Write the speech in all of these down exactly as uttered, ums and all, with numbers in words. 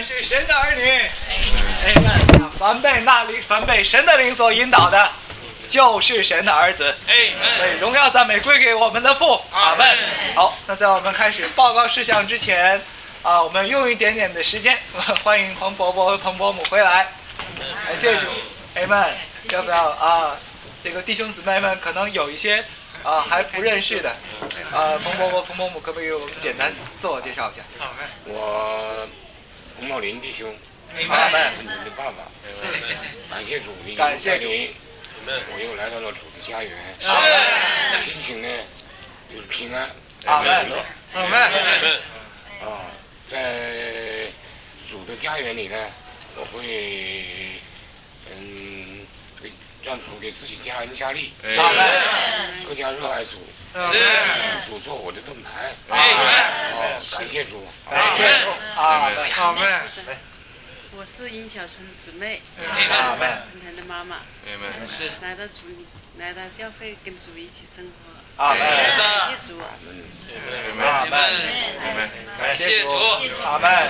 是神的儿女，哎们，凡被那灵，凡被神的灵所引导的，就是神的儿子。哎，所以荣耀赞美归给我们的父。阿门。好，那在我们开始报告事项之前，啊，我们用一点点的时间，欢迎彭伯伯和彭伯母回来。感谢主。哎们，要不要啊？这个弟兄姊妹们可能有一些啊还不认识的，啊，彭伯伯、彭伯母，可不可以给我们简单自我介绍一下？ 我彭茂林弟兄， 阿门。 你的爸爸，感谢主， 感谢主， 我又来到了主的家园， 阿心情呢就是平安， 阿门， 阿门。啊，在主的家园里呢，我会嗯。让主给自己加恩加力，更加热爱主，主做我的盾牌。哦，感谢主， 感谢主，阿门， 阿门。 我是殷小春姊妹， 阿门， 她的妈妈， 是来到主里，来到教会跟主一起生活。 阿门， 感谢主， 阿门，阿门，感谢主，阿门。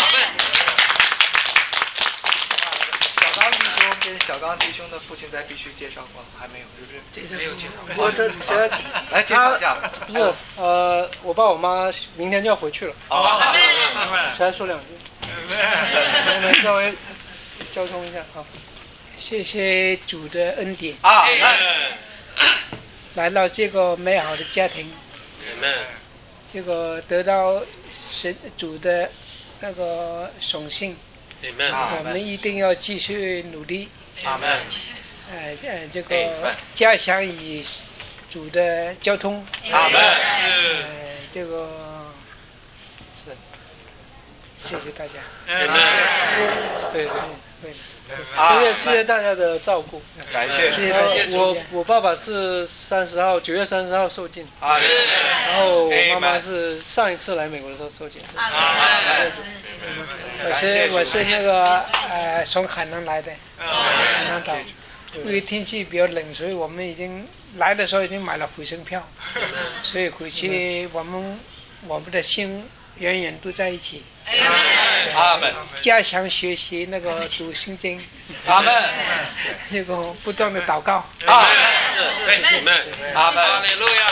小刚弟兄跟小刚弟兄的父亲在必须介绍过，还没有，是不是？ 介绍没有介绍。 我这这来介绍一下。 不是，呃，我爸我妈明天就要回去了。 哦。 再说两句。我们稍微交通一下啊。谢谢主的恩典。 啊。 来到这个美好的家庭。这个得到神主的那个宠幸。我们一定要继续努力。 阿门。 呃呃，这个加强与主的交通。 阿门。 呃，这个是，谢谢大家。对对对。谢谢谢谢大家的照顾。 感谢。 谢谢大家。我我爸爸是三十号，九月三十号受尽。 啊。 然后我妈妈是上一次来美国的时候受尽。 啊。 我是我是那个呃从海南来的，海南岛，因为天气比较冷，所以我们已经来的时候已经买了回程票，所以回去我们我们的心远远都在一起。 阿门。 加强学习那个读圣经。 阿门。 那个不断的祷告。 阿门。 是，阿门。 阿门。 哈利路亚。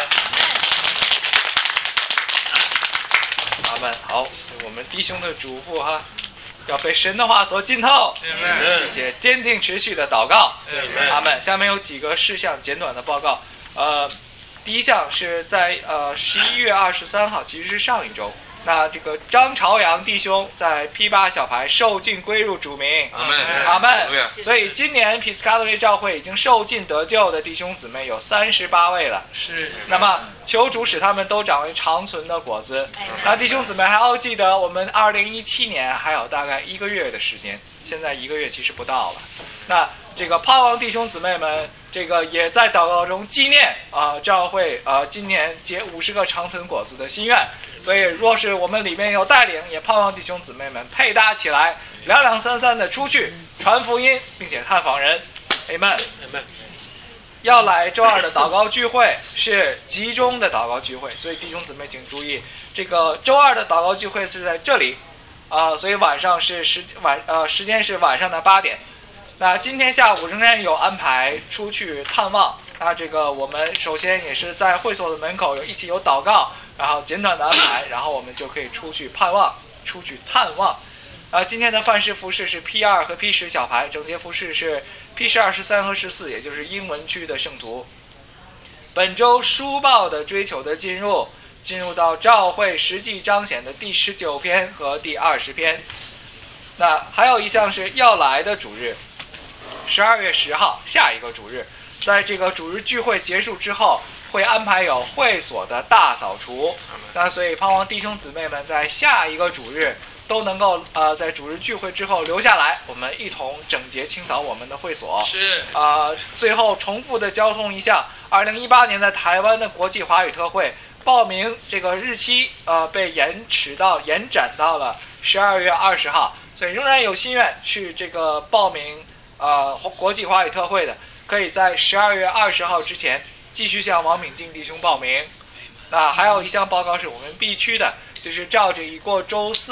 阿门。好，我们弟兄的嘱咐哈，要被神的话所浸透，并且坚定持续的祷告。阿门。下面有几个事项简短的报告。呃，第一项是在呃十一月二十三号，其实是上一周。那这个张朝阳弟兄在 P 八 小牌受尽归入主名。 阿门。 阿门。所以今年 Piscataway 教会已经受尽得救的弟兄姊妹有三十八位了。 是。 那么求主使他们都长为长存的果子。那弟兄姊妹还要记得，我们二零一七年还有大概一个月的时间，现在一个月其实不到了。那这个盼望弟兄姊妹们，这个也在祷告中纪念啊、呃、教会啊、呃、今年结五十个长存果子的心愿。所以若是我们里面有带领，也盼望弟兄姊妹们配搭起来，两两三三的出去传福音，并且探访人。Amen。要来周二的祷告聚会是集中的祷告聚会，所以弟兄姊妹请注意，这个周二的祷告聚会是在这里，啊、呃，所以晚上是时晚呃时间是晚上的八点。那今天下午仍然有安排出去探望，那这个我们首先也是在会所的门口有一起有祷告，然后简短的安排，然后我们就可以出去盼望，出去探望。啊，今天的范式服饰是 P 二 和 P 十 小牌，整节服饰是 P 十二、十三和十四，也就是英文区的圣徒。本周书报的追求的进入，进入到教会实际彰显的第十九篇和第二十篇。那还有一项是要来的主日，十二月十号，下一个主日，在这个主日聚会结束之后，会安排有会所的大扫除。那所以盼望弟兄姊妹们在下一个主日都能够呃在主日聚会之后留下来，我们一同整洁清扫我们的会所。 是啊、呃，最后重复的交通一下，二零一八年在台湾的国际华语特会报名这个日期呃被延迟到延展到了十二月二十号，所以仍然有心愿去这个报名呃国际华语特会的，可以在十二月二十号之前继续向王敏静弟兄报名。那还有一项报告是我们 B 区的，就是照着已过周四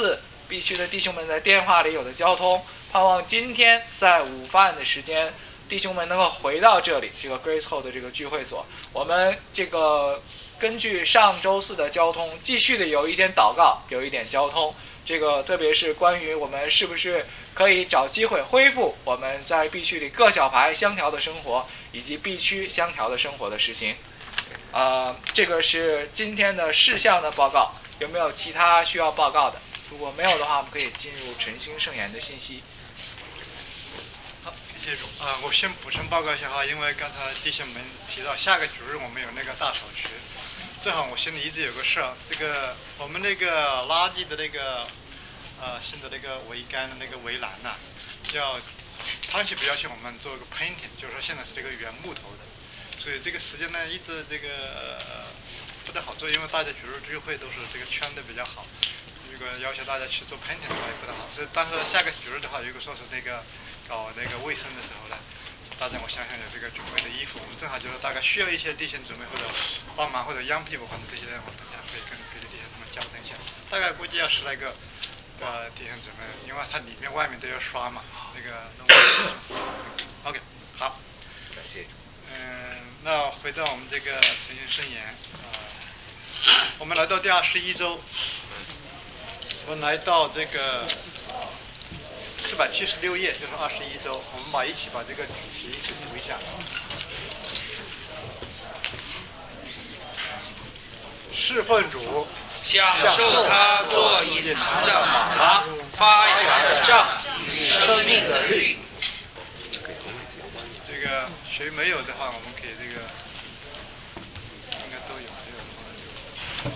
必区的弟兄们在电话里有的交通，盼望今天在午饭的时间，弟兄们能够回到这里，这个 Grace Hall 的这个聚会所。我们这个根据上周四的交通，继续的有一点祷告，有一点交通。这个特别是关于我们是不是可以找机会恢复我们在 B 区里各小牌相调的生活，以及 B 区相调的生活的实行。呃，这个是今天的事项的报告，有没有其他需要报告的？如果没有的话，我们可以进入晨星圣言的信息。 好，谢谢主啊，我先补充报告一下哈，因为刚才弟兄们提到下个主日我们有那个大扫除。正好我心里一直有个事儿，这个我们那个垃圾的那个呃新的那个桅杆的那个围栏呐、啊，要汤系比要求我们做个 painting， 就是说现在是这个原木头的，所以这个时间呢一直这个、呃、不太好做，因为大家主日聚会都是这个圈的比较好，如果要求大家去做 painting 的话也不太好，所以但是下个主日的话，如果说是那个搞那个卫生的时候呢。大家，我想想有这个准备的衣服，我们正好就是大概需要一些弟兄准备或者帮忙或者央屁股或者这些，我等下可以跟别的弟兄他们交代一下。大概估计要十来个呃弟兄准备，因为它里面外面都要刷嘛，那个弄。OK， 好。 感谢。 嗯，那回到我们这个诚心圣言啊、呃，我们来到第二十一周，我们来到这个。四百七十六页就是二十一周，我们把一起把这个主题一起读一下。侍奉主， 享受他做隐藏的马拉，发芽的杖与生命的律。 这个谁没有的话，我们可以这个应该都有，没有的话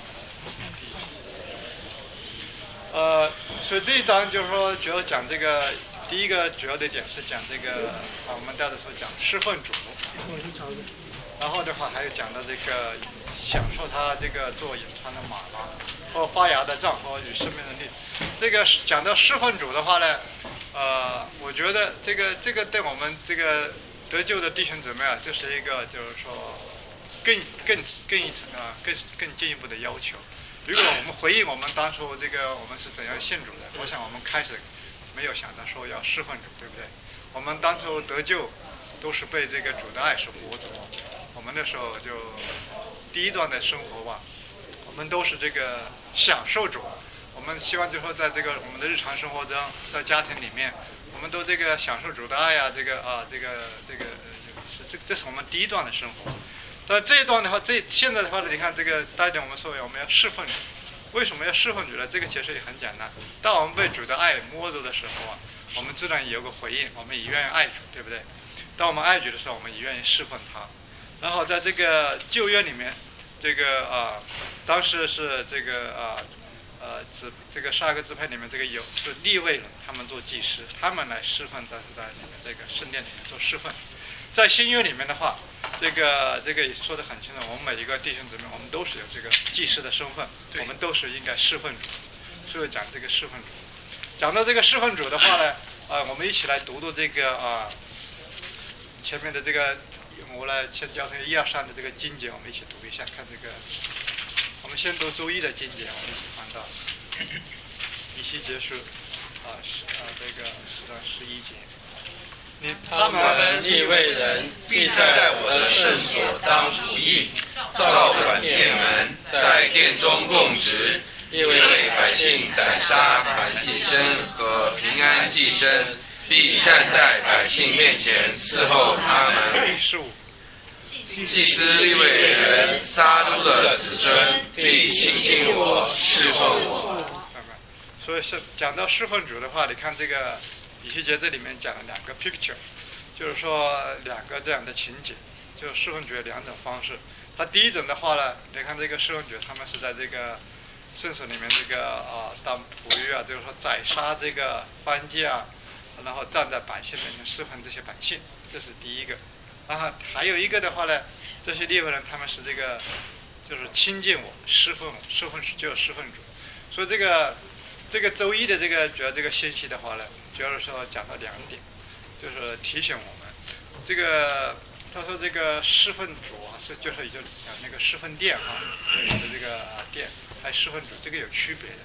就。呃。所以这一章就是说，主要讲这个第一个主要的点是讲这个啊，我们大家说讲侍奉主，然后的话还有讲到这个享受他这个做隐藏的马拉或发芽的杖和与生命的律。这个讲到侍奉主的话呢，呃，我觉得这个这个对我们这个得救的弟兄姊妹啊，这是一个就是说更更更一层啊，更更进一步的要求。如果我们回忆我们当初这个我们是怎样信主的，我想我们开始没有想到说要侍奉主，对不对？我们当初得救都是被这个主的爱所裹足，我们那时候就第一段的生活吧，我们都是这个享受主，我们希望就说在这个我们的日常生活中，在家庭里面，我们都这个享受主的爱呀、啊，这个啊这个这个是这这是我们第一段的生活。但这一段的话，这现在的话呢，你看这个大家我们说我们要侍奉主，为什么要侍奉主呢？这个其实也很简单。当我们被主的爱摸着的时候啊，我们自然也有个回应，我们也愿意爱主，对不对？当我们爱主的时候，我们也愿意侍奉他。然后在这个旧约里面，这个啊，当时是这个啊呃支这个十二个支派里面，这个有是利未人，他们做祭司，他们来侍奉，但是在里面这个圣殿里面做侍奉。在新约里面的话，这个这个也说得很清楚，我们每一个弟兄姊妹，我们都是有这个祭司的身份，我们都是应该侍奉主。所以讲这个侍奉主，讲到这个侍奉主的话呢，啊、呃，我们一起来读读这个啊、呃、前面的这个，我来先教成一二三的这个经节，我们一起读一下，看这个。我们先读周一的经节，我们一起翻到以西结书啊十啊这个十章十一节。 他们利未人必在我的圣所当仆役，照管殿门，在殿中供职，亦为百姓宰杀燔祭牲和平安祭牲，必站在百姓面前伺候他们。祭司利未人撒督的子孙必亲近我，侍奉我。 所以是讲到侍奉主的话，你看这个。以西结这里面讲了两个 picture， 就是说两个这样的情景，就是侍奉主有两种方式。它第一种的话呢，你看这个侍奉主，他们是在这个圣所里面这个啊当仆役啊，就是说宰杀这个燔祭啊，然后站在百姓面前侍奉这些百姓，这是第一个。然后还有一个的话呢，这些利未人他们是这个就是亲近我，侍奉我，侍奉就是侍奉主。所以这个这个周一的这个主要这个信息的话呢。主要是说讲到两点，就是提醒我们，这个他说这个侍奉主啊，是就是也就是讲那个侍奉殿啊，的这个殿还有侍奉主这个有区别的。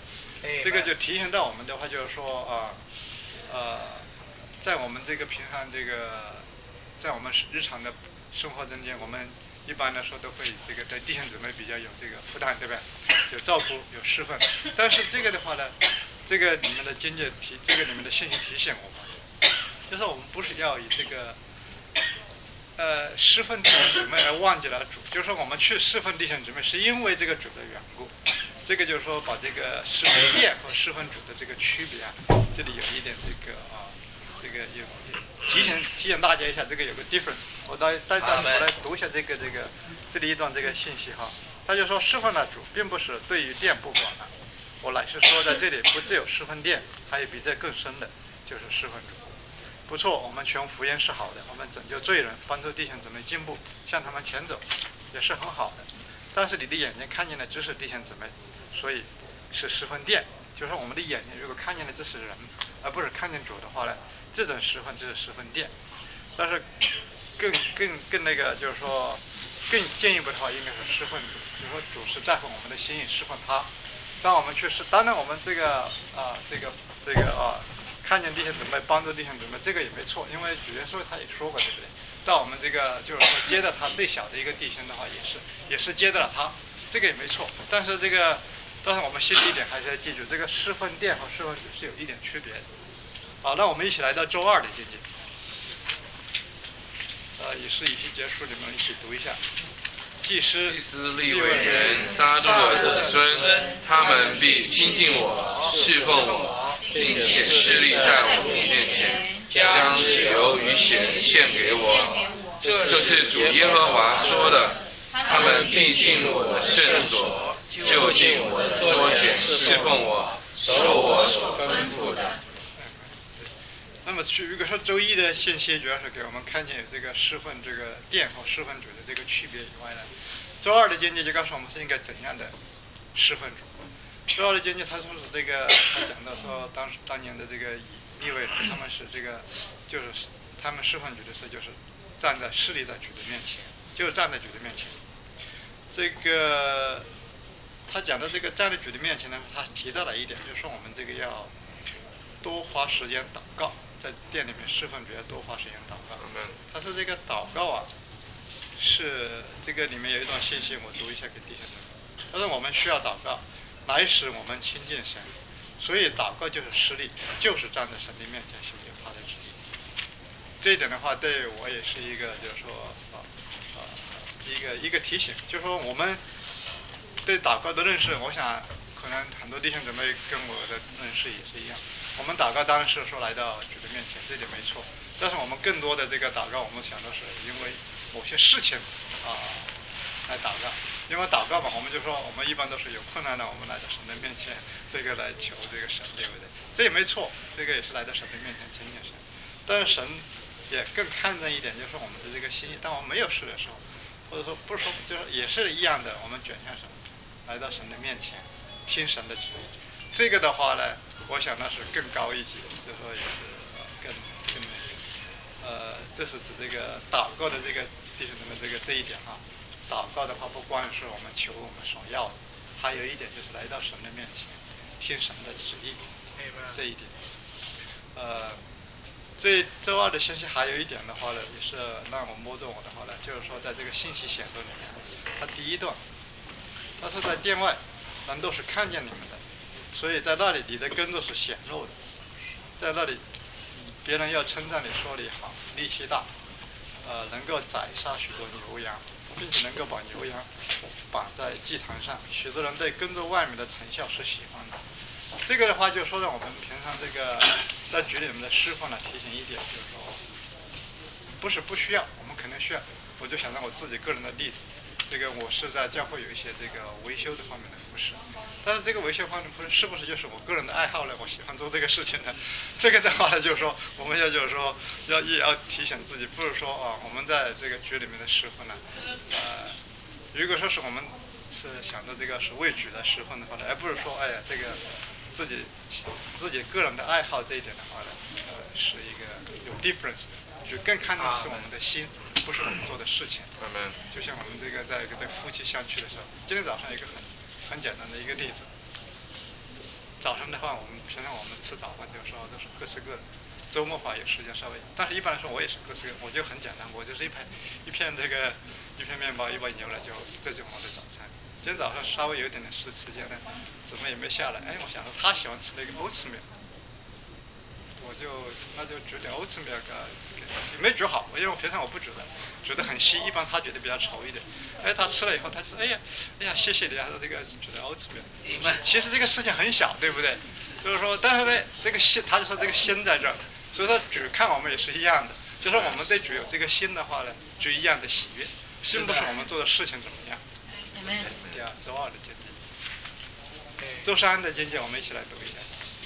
这个就提醒到我们的话，就是说啊，呃，在我们这个平常这个，在我们日常的生活中间，我们一般来说都会这个对弟兄姊妹比较有这个负担，对吧？有照顾，有侍奉。但是这个的话呢，这个里面的经节提，这个里面的信息提醒我们，就是我们不是要以这个。呃，侍奉弟兄姊妹而忘记了主，就是说我们去侍奉弟兄姊妹是因为这个主的缘故。这个就是说把这个侍奉殿和侍奉主的这个区别啊，这里有一点这个啊，这个有提醒提醒大家一下，这个有个 difference。我来大家我来读一下这个这个这里一段这个信息哈，他就说侍奉了主，并不是对于殿不管了，我乃是说在这里不只有侍奉殿，还有比这更深的，就是侍奉主。不错，我们全福音是好的，我们拯救罪人，帮助弟兄姊妹进步，向他们前走，也是很好的。但是你的眼睛看见的只是弟兄姊妹，所以是十分殿。就是说我们的眼睛如果看见的只是人，而不是看见主的话呢，这种十分就是十分殿。但是更更更那个就是说，更进一步的话，应该是侍奉主，就是说主是在乎我们的心意，侍奉他。当我们去侍，当然我们这个啊、呃、这个这个啊。看见弟兄姊妹，帮助弟兄姊妹，这个也没错，因为主耶稣他也说过，对不对？到我们这个就是说接待他最小的一个弟兄的话，也是也是接待了他，这个也没错。但是这个，但是我们心里一点还是要记住，这个侍奉殿和侍奉主是有一点区别的。好，那我们一起来到周二的经节，呃，也是已经结束，你们一起读一下。祭司、 祭司利未人杀猪的子孙，他们必亲近我，侍奉我，并且侍立在我面前，将脂油与血献给我。这是主耶和华说的。他们必进我的圣所，就近我的桌前侍奉我，守我所吩咐的。 那么，如果说周一的信息主要是给我们看见有这个侍奉这个殿和侍奉主的这个区别以外呢，周二的经节就告诉我们是应该怎样的侍奉主。周二的经节他说是这个，他讲到说当时当年的这个利未人，他们是这个就是他们侍奉主的时候就是站在势力在主的面前，就站在主的面前。这个他讲的这个站在主的面前呢，他提到了一点，就是说我们这个要多花时间祷告。在店里面侍奉主要多花时间祷告。他说这个祷告啊，是这个里面有一段信息，我读一下给弟兄们。他说我们需要祷告，来使我们亲近神。所以祷告就是施力，就是站在神的面前寻求他的旨意。这一点的话，对我也是一个，就是说啊啊一个一个提醒，就是说我们对祷告的认识，我想可能很多弟兄姊妹跟我的认识也是一样。我们祷告当然是说来到主的面前，这点没错。但是我们更多的这个祷告，我们想的是因为某些事情啊来祷告。因为祷告嘛，我们就说我们一般都是有困难的，我们来到神的面前，这个来求这个神，对不对？这也没错，这个也是来到神的面前亲近神。但是神也更看重一点，就是我们的这个心意。当我们没有事的时候，或者说不是说，就是也是一样的，我们卷向神，来到神的面前，听神的旨意。这个的话呢，我想那是更高一级，就是说也是呃更更那个，呃，这是指这个祷告的这个弟兄们这个这一点哈。祷告的话，不光是我们求我们所要的，还有一点就是来到神的面前，听神的旨意，这一点。呃，这周二的信息还有一点的话呢，也是让我摸着我的话呢，就是说在这个信息显露里面，他第一段，他说在殿外，人都是看见你们的。所以在那里你的工作是显露的，在那里别人要称赞你，说你好，力气大，呃，能够宰杀许多牛羊，并且能够把牛羊绑在祭坛上，许多人对跟着外面的成效是喜欢的。这个的话就说让我们平常这个在局里面的师傅呢提醒一点，就是说不是不需要，我们肯定需要。我就想让我自己个人的例子，这个我是在教会有一些这个维修这方面的服饰。但是这个维修方面不是是不是就是我个人的爱好呢？我喜欢做这个事情呢？这个的话呢，就是说我们要就是说要也要提醒自己，不是说啊，我们在这个局里面的师傅呢，呃，如果说是我们是想着这个是为主来侍奉的话呢，而不是说哎呀这个自己自己个人的爱好这一点的话呢，呃，是一个有 difference 的，就更看重是我们的心，不是我们做的事情。就像我们这个在跟夫妻相处的时候，今天早上有一个很。很简单的一个例子， 早上的话，我们平常我们吃早饭的时候都是各吃各的，周末的话有时间稍微，但是一般来说我也是各吃各，我就很简单，我就是一片一片这个一片面包一碗牛奶就这就是我的早餐。今天早上稍微有一点点时时间呢，怎么也没下来，哎，我想着他喜欢吃那个 oats milk， 我就那就煮点 oats milk 给他，也没煮好，因为我平常我不煮的，煮得很稀，一般他觉得比较稠一点。哎，他吃了以后，他就说：“哎呀，哎呀，谢谢你啊！”说这个煮的 oats milk。其实这个事情很小，对不对？就是说，但是呢，这个心，他就说这个心在这儿，所以说主看我们也是一样的，就是我们对主有这个心的话呢，就一样的喜悦，并不是我们做的事情怎么样。对啊，周二的经济，周三的经济我们一起来读一下。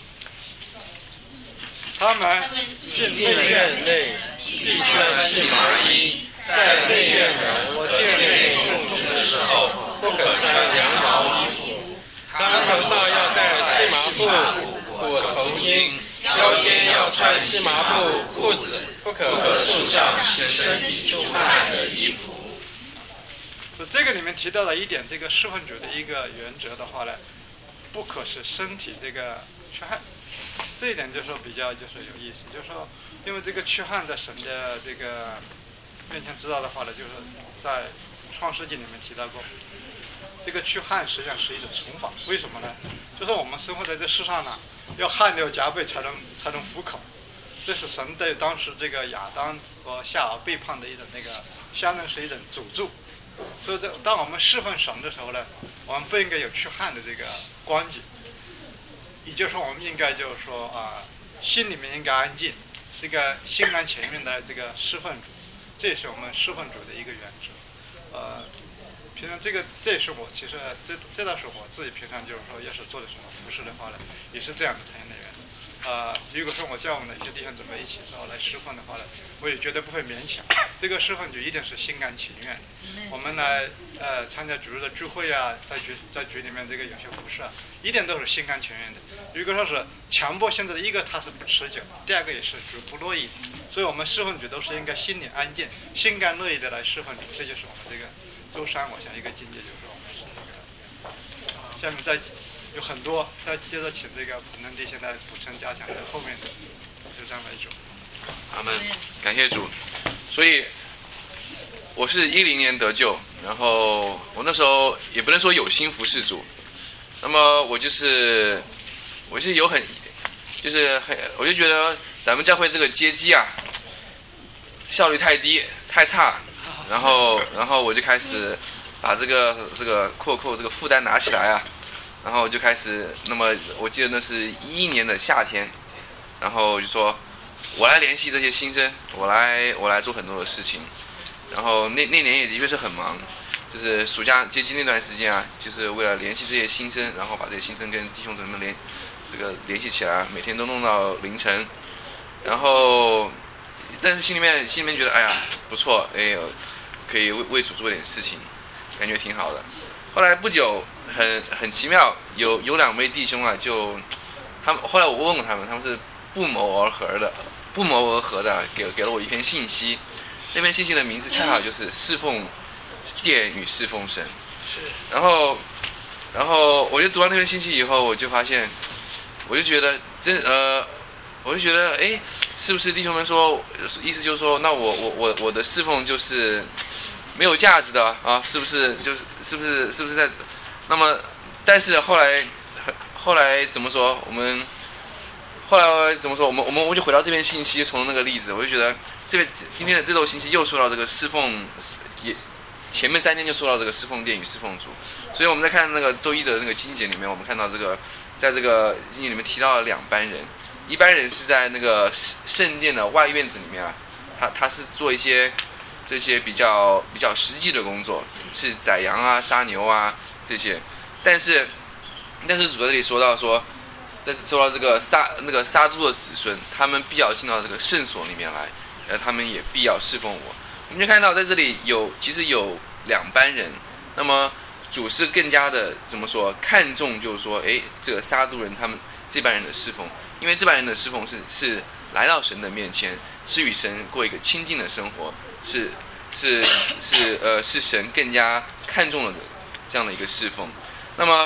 他们进内院内， 必穿细麻衣，在内院人或殿内用之的时候，不可穿羊毛衣服。他头上要戴细麻布或头巾，腰间要穿细麻布裤子，不可束上使身体出汗的衣服。 这个里面提到了一点，这个侍奉主的一个原则的话呢，不可使身体这个出汗。这一点就是说比较就是有意思，就是说，因为这个驱汗在神的这个面前知道的话呢，就是在创世纪里面提到过，这个驱汗实际上是一种惩罚。为什么呢？就是我们生活在这世上呢，要汗流浃背才能才能糊口，这是神对当时这个亚当和夏娃背叛的一种那个，相当于是一种诅咒。所以这当我们侍奉神的时候呢，我们不应该有驱汗的这个光景。也就是说，我们应该就是说啊、呃，心里面应该安静，是一个心甘情愿的这个侍奉主，这也是我们侍奉主的一个原则。呃，平常这个这也是我其实这这倒是我自己平常就是说，要是做的什么服饰的话呢，也是这样的谈的原则。呃，如果说我叫我们的一些弟兄姊妹一起时候来侍奉的话呢，我也绝对不会勉强。这个侍奉就一定是心甘情愿。我们来呃参加主日的聚会啊，在局在局里面这个有些服饰啊，一定都是心甘情愿的。如果说是强迫性质的，一个它是不持久，第二个也是主不乐意，所以我们侍奉主都是应该心里安静、心甘乐意的来侍奉主，这就是我们这个周三，我想一个境界就是我们是这个。下面再有很多，再接着请这个普能弟兄来补充加强在后面的，就这样为主。 阿们，感谢主。所以我是一零年得救，然后我那时候也不能说有心服侍主，那么我就是我是有很就是很我就觉得咱们教会这个接机啊效率太低太差，然后然后我就开始把这个这个扣扣这个负担拿起来啊，然后就开始，那么我记得那是一一年的夏天，然后就说我来联系这些新生，我来我来做很多的事情。然后那那年也的确是很忙，就是暑假接机那段时间啊，就是为了联系这些新生，然后把这些新生跟弟兄姊妹联这个联系起来，每天都弄到凌晨。然后，但是心里面心里面觉得哎呀不错，哎可以为为主做点事情，感觉挺好的。后来不久，很很奇妙，有有两位弟兄啊，就他们后来我问过他们，他们是不谋而合的，不谋而合的给给了我一篇信息。那篇信息的名字恰好就是侍奉殿与侍奉神。是。然后，然后我就读完那篇信息以后，我就发现，我就觉得真呃，我就觉得哎，是不是弟兄们说意思就是说，那我我我我的侍奉就是没有价值的啊？是不是就是是不是是不是在？那么，但是后来后来怎么说？我们后来怎么说？我们我们我就回到这篇信息，从那个例子，我就觉得。这边今天的这周信息又说到这个侍奉，也前面三天就说到这个侍奉殿与侍奉主，所以我们在看那个周一的那个经节里面，我们看到这个在这个经节里面提到了两班人，一般人是在那个圣殿的外院子里面啊，他他是做一些这些比较比较实际的工作，是宰羊啊、杀牛啊这些，但是但是主在这里说到说，但是说到这个撒那个撒都的子孙，他们必要进到这个圣所里面来。而他们也必要侍奉我。我们就看到在这里有其实有两班人，那么主是更加的怎么说看重，就是说，哎，这个撒都人他们这班人的侍奉，因为这班人的侍奉是是来到神的面前，是与神过一个亲近的生活，是是是呃是神更加看重了的这样的一个侍奉。那么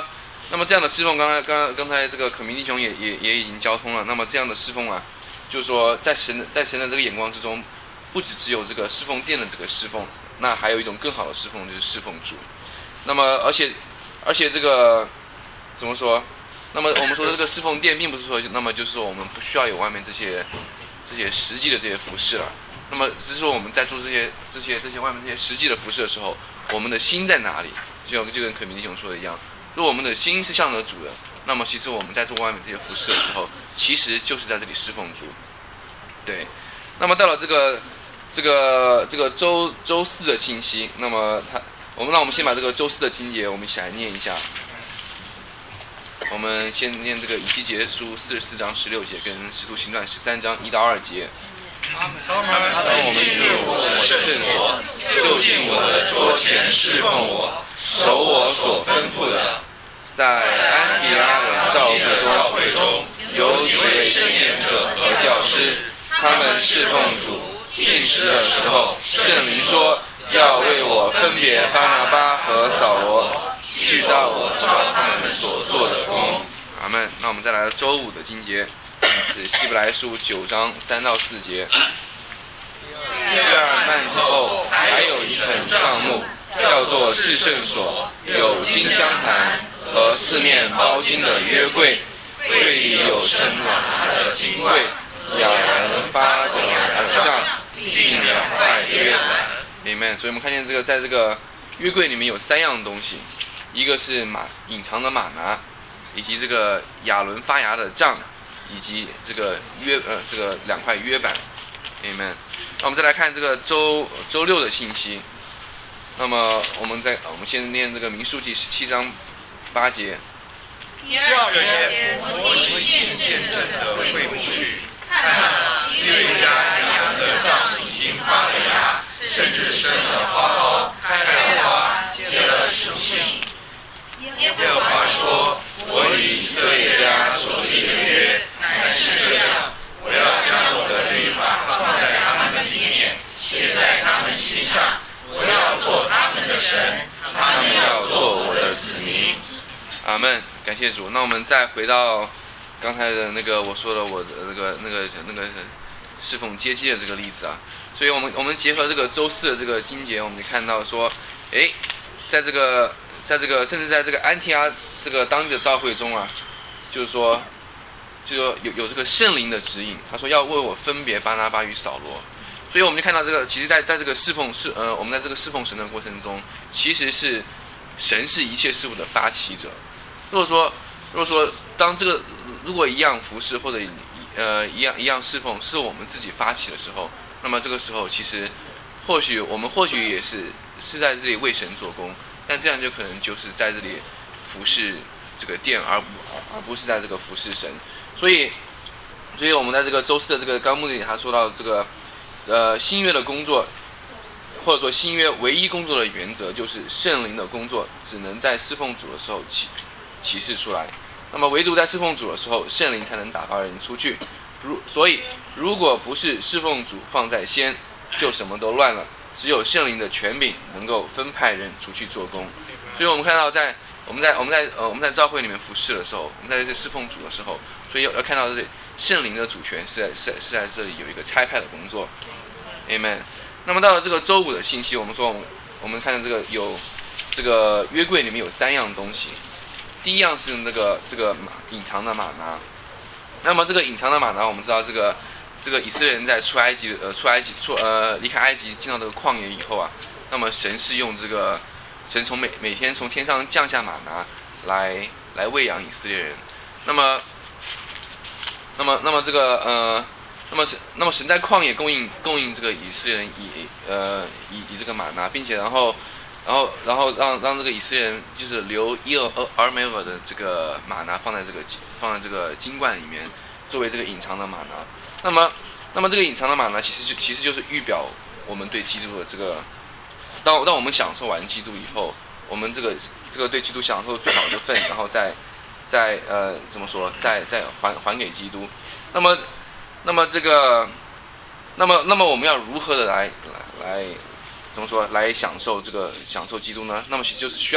那么这样的侍奉，刚才刚刚才这个可明弟兄也也也已经交通了。那么这样的侍奉啊，就是说在神的在神的这个眼光之中，不只只有这个侍奉殿的这个侍奉，那还有一种更好的侍奉就是侍奉主。那么而且而且这个怎么说？那么我们说的这个侍奉殿，并不是说那么就是说我们不需要有外面这些这些实际的这些服饰了。那么只是说我们在做这些这些这些外面这些实际的服饰的时候，我们的心在哪里？就像就跟可明弟兄说的一样，如果我们的心是向着主的，那么其实我们在做外面这些服饰的时候，其实就是在这里侍奉主。对，那么到了这个这个这个周周四的信息，那么他我们让我们先把这个周四的经节我们一起来念一下。我们先念这个以西结书四十四章十六节跟使徒行传十三章一到二节。 当我们进入我的圣所，就近我的桌前侍奉我，守我所吩咐的。 在安提拉的教会中，有几位圣言者和教师，他们侍奉主。进食的时候，圣灵说要为我分别巴拿巴和扫罗，去照我照他们所做的工。阿们。那我们再来周五的经节，是希伯来书九章三到四节。第二幔之后，还有一层帐幕，叫做至圣所，有金香坛和四面包金的约柜，柜里有圣马拿的金柜，亚伦发的耳杖，并两块约板。Amen。所以我们看见这个，在这个约柜里面有三样东西，一个是马隐藏的马拿，以及这个亚伦发芽的杖，以及这个约呃这个两块约板。Amen。那我们再来看这个周周六的信息。那么我们在我们先念这个民数记十七章八节。 第二天，摩西进见证的会幕去，看啊，利未家亚伦的杖已经发了芽，甚至生了花苞，开了花，结了熟杏。耶和华说：“我与以色列家所立的约乃是这样，我要将我的律法放在他们里面，写在他们心上。我要做他们的神，他们要做我的子民。” 阿们，感谢主。那我们再回到刚才的那个我说的我的那个那个那个侍奉接机的这个例子啊。所以我们我们结合这个周四的这个经节，我们就看到说，哎，在这个在这个甚至在这个安提阿这个当地的教会中啊，就是说，就是说有有这个圣灵的指引，他说要为我分别巴拿巴与扫罗。所以我们就看到这个，其实在在这个侍奉侍呃我们在这个侍奉神的过程中，其实是神是一切事物的发起者。如果说如果说当这个如果一样服侍或者呃一样一样侍奉是我们自己发起的时候，那么这个时候其实或许我们或许也是是在这里为神做工，但这样就可能就是在这里服侍这个殿，而不而不是在这个服侍神。所以所以我们在这个周四的这个纲目里，他说到这个呃新约的工作，或者说新约唯一工作的原则就是圣灵的工作只能在侍奉主的时候启启示出来，那么唯独在侍奉主的时候，圣灵才能打发人出去。如所以如果不是侍奉主放在先，就什么都乱了。只有圣灵的权柄能够分派人出去做工。所以我们看到在我们在我们在呃我们在教会里面服侍的时候，我们在这侍奉主的时候，所以要要看到这里圣灵的主权是在是在是在这里有一个差派的工作。 Amen。 那么到了这个周五的信息，我们说我们我们看到这个有这个约柜里面有三样东西。第一样是那个这个马隐藏的马拿。那么这个隐藏的马拿，我们知道这个这个以色列人在出埃及呃出埃及出呃离开埃及进到这个旷野以后啊，那么神是用这个神从每每天从天上降下马拿来来喂养以色列人。那么那么那么这个呃那么神那么神在旷野供应供应这个以色列人以呃以以这个马拿，并且然后然后然后让让这个以色列人就是留伊尔尔美尔的这个马拿放在这个放在这个金罐里面，作为这个隐藏的马拿。那么那么这个隐藏的马拿其实就其实就是预表我们对基督的这个，当当我们享受完基督以后，我们这个这个对基督享受最好的份，然后再再呃怎么说，再再还还给基督。那么那么这个那么那么我们要如何的来来来怎么说来享受这个享受基督呢？那么其实就是需要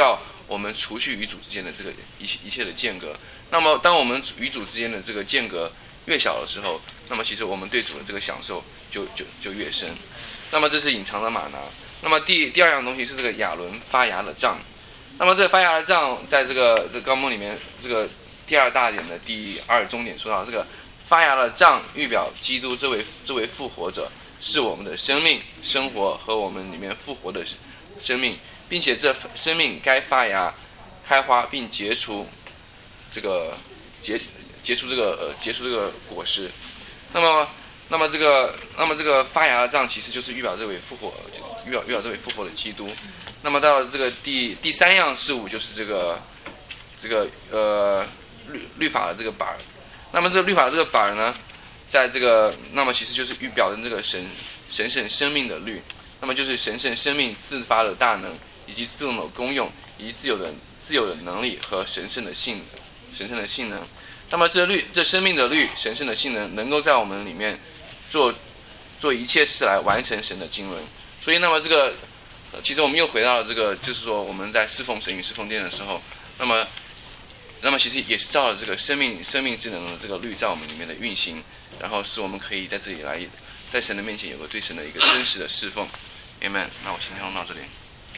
我们除去与主之间的这个一切一切的间隔。那么，当我们与主之间的这个间隔越小的时候，那么其实我们对主的这个享受就就就越深。那么这是隐藏的玛拿。那么第第二样东西是这个亚伦发芽的杖。那么这个发芽的杖，在这个这个纲目里面，这个第二大点的第二中点说到，这个发芽的杖预表基督这位这位复活者，是我们的生命、生活和我们里面复活的生命，并且这生命该发芽、开花，并结出这个结结出这个呃结出这个果实。那么，那么这个那么这个发芽的杖，其实就是预表这位复活，预表预表这位复活的基督。那么到了这个第第三样事物，就是这个这个呃律律法的这个板儿。那么这个律法的这个板儿呢，在这个那么其实就是预表的这个神神圣生命的律。那么就是神圣生命自发的大能，以及自动的功用，以及自由的自由的能力和神圣的性神圣的性能。那么这律这生命的律，神圣的性能，能够在我们里面做做一切事来完成神的经纶。所以那么这个其实我们又回到了这个，就是说我们在侍奉神与侍奉殿的时候，那么那么其实也是照了这个生命生命之能的这个律在我们里面的运行，然后使我们可以在这里来在神的面前有个对神的一个真实的侍奉。 Amen。 那我今天到这里。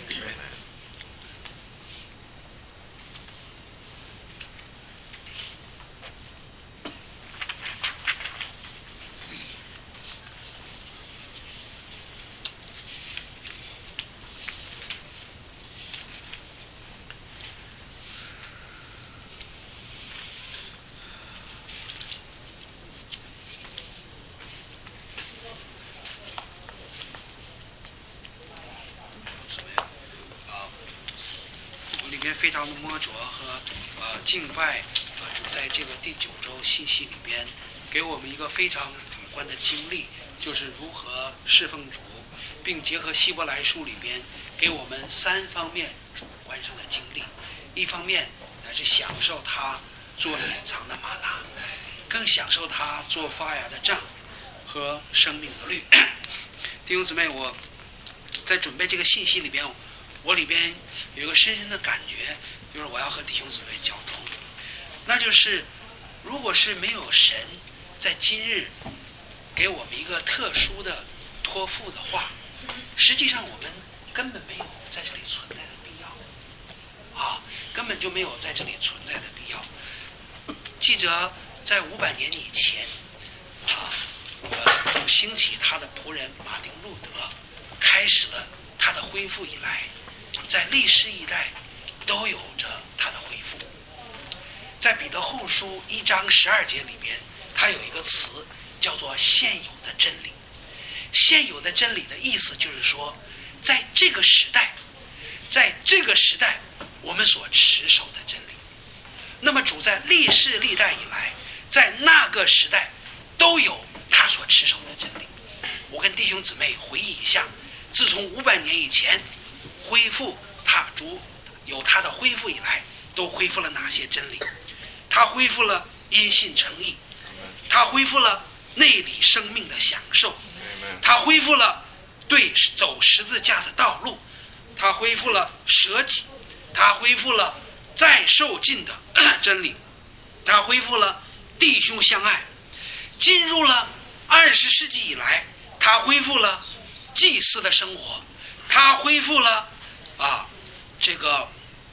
非常的摸着和呃敬拜呃主在这个第九周信息里边给我们一个非常主观的经历，就是如何侍奉主，并结合希伯来书里边给我们三方面主观上的经历。一方面乃是享受他做隐藏的玛纳，更享受他做发芽的杖和生命的律。弟兄姊妹，我在准备这个信息里边，我里边有一个深深的感觉，就是我要和弟兄姊妹交通，那就是如果是没有神在今日给我们一个特殊的托付的话，实际上我们根本没有在这里存在的必要啊，根本就没有在这里存在的必要。记着在五百年以前啊，呃，兴起他的仆人马丁路德，开始了他的恢复以来，在历世一代都有着他的恢复。在彼得后书一章十二节里面，他有一个词叫做现有的真理。现有的真理的意思就是说，在这个时代，在这个时代我们所持守的真理。那么主在历世历代以来，在那个时代都有他所持守的真理。我跟弟兄姊妹回忆一下，自从五百年以前恢复他主有他的恢复以来，都恢复了哪些真理？他恢复了因信称义，他恢复了内里生命的享受，他恢复了对走十字架的道路，他恢复了舍己，他恢复了再受尽的真理，他恢复了弟兄相爱。进入了二十世纪以来，他恢复了祭司的生活，他恢复了啊这个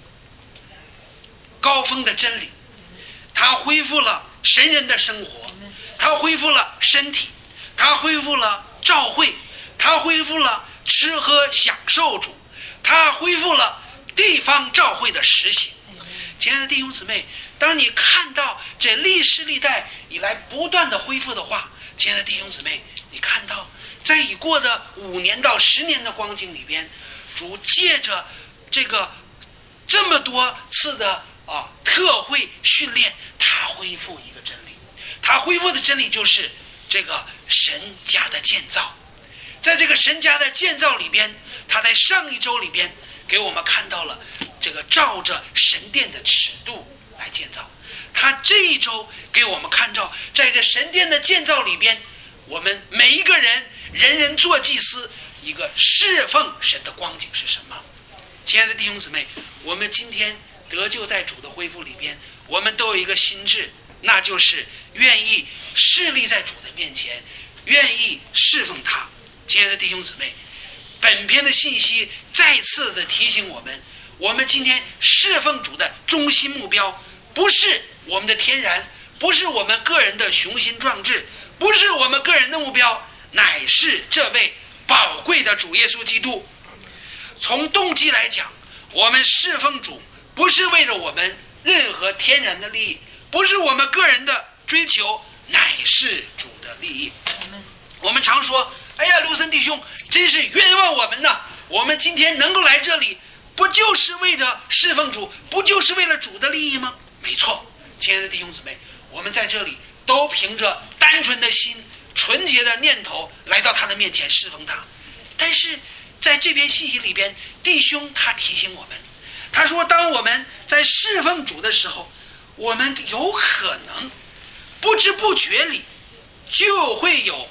高峰的真理，他恢复了神人的生活，他恢复了身体，他恢复了召会，他恢复了吃喝享受主，他恢复了地方召会的实行。亲爱的弟兄姊妹，当你看到这历世历代以来不断的恢复的话，亲爱的弟兄姊妹，你看到在已过的五年到十年的光景里边，主借着这个这么多次的啊特会训练，他恢复一个真理。他恢复的真理就是这个神家的建造。在这个神家的建造里边，他在上一周里边给我们看到了这个照着神殿的尺度来建造。他这一周给我们看到，在这神殿的建造里边，我们每一个人人人做祭司，一个侍奉神的光景是什么？亲爱的弟兄姊妹， 我们今天得救在主的恢复里边，我们都有一个心志，那就是愿意侍立在主的面前，愿意侍奉他。亲爱的弟兄姊妹，本篇的信息再次的提醒我们，我们今天侍奉主的中心目标不是我们的天然，不是我们个人的雄心壮志，不是我们个人的目标，乃是这位宝贵的主耶稣基督。从动机来讲，我们侍奉主不是为了我们任何天然的利益，不是我们个人的追求，乃是主的利益。我们常说，哎呀，卢森弟兄真是冤枉我们呐，我们今天能够来这里，不就是为了侍奉主，不就是为了主的利益吗？没错，亲爱的弟兄姊妹，我们在这里都凭着单纯的心、纯洁的念头来到他的面前侍奉他。但是在这篇信息里边，弟兄他提醒我们，他说当我们在侍奉主的时候，我们有可能不知不觉里就会有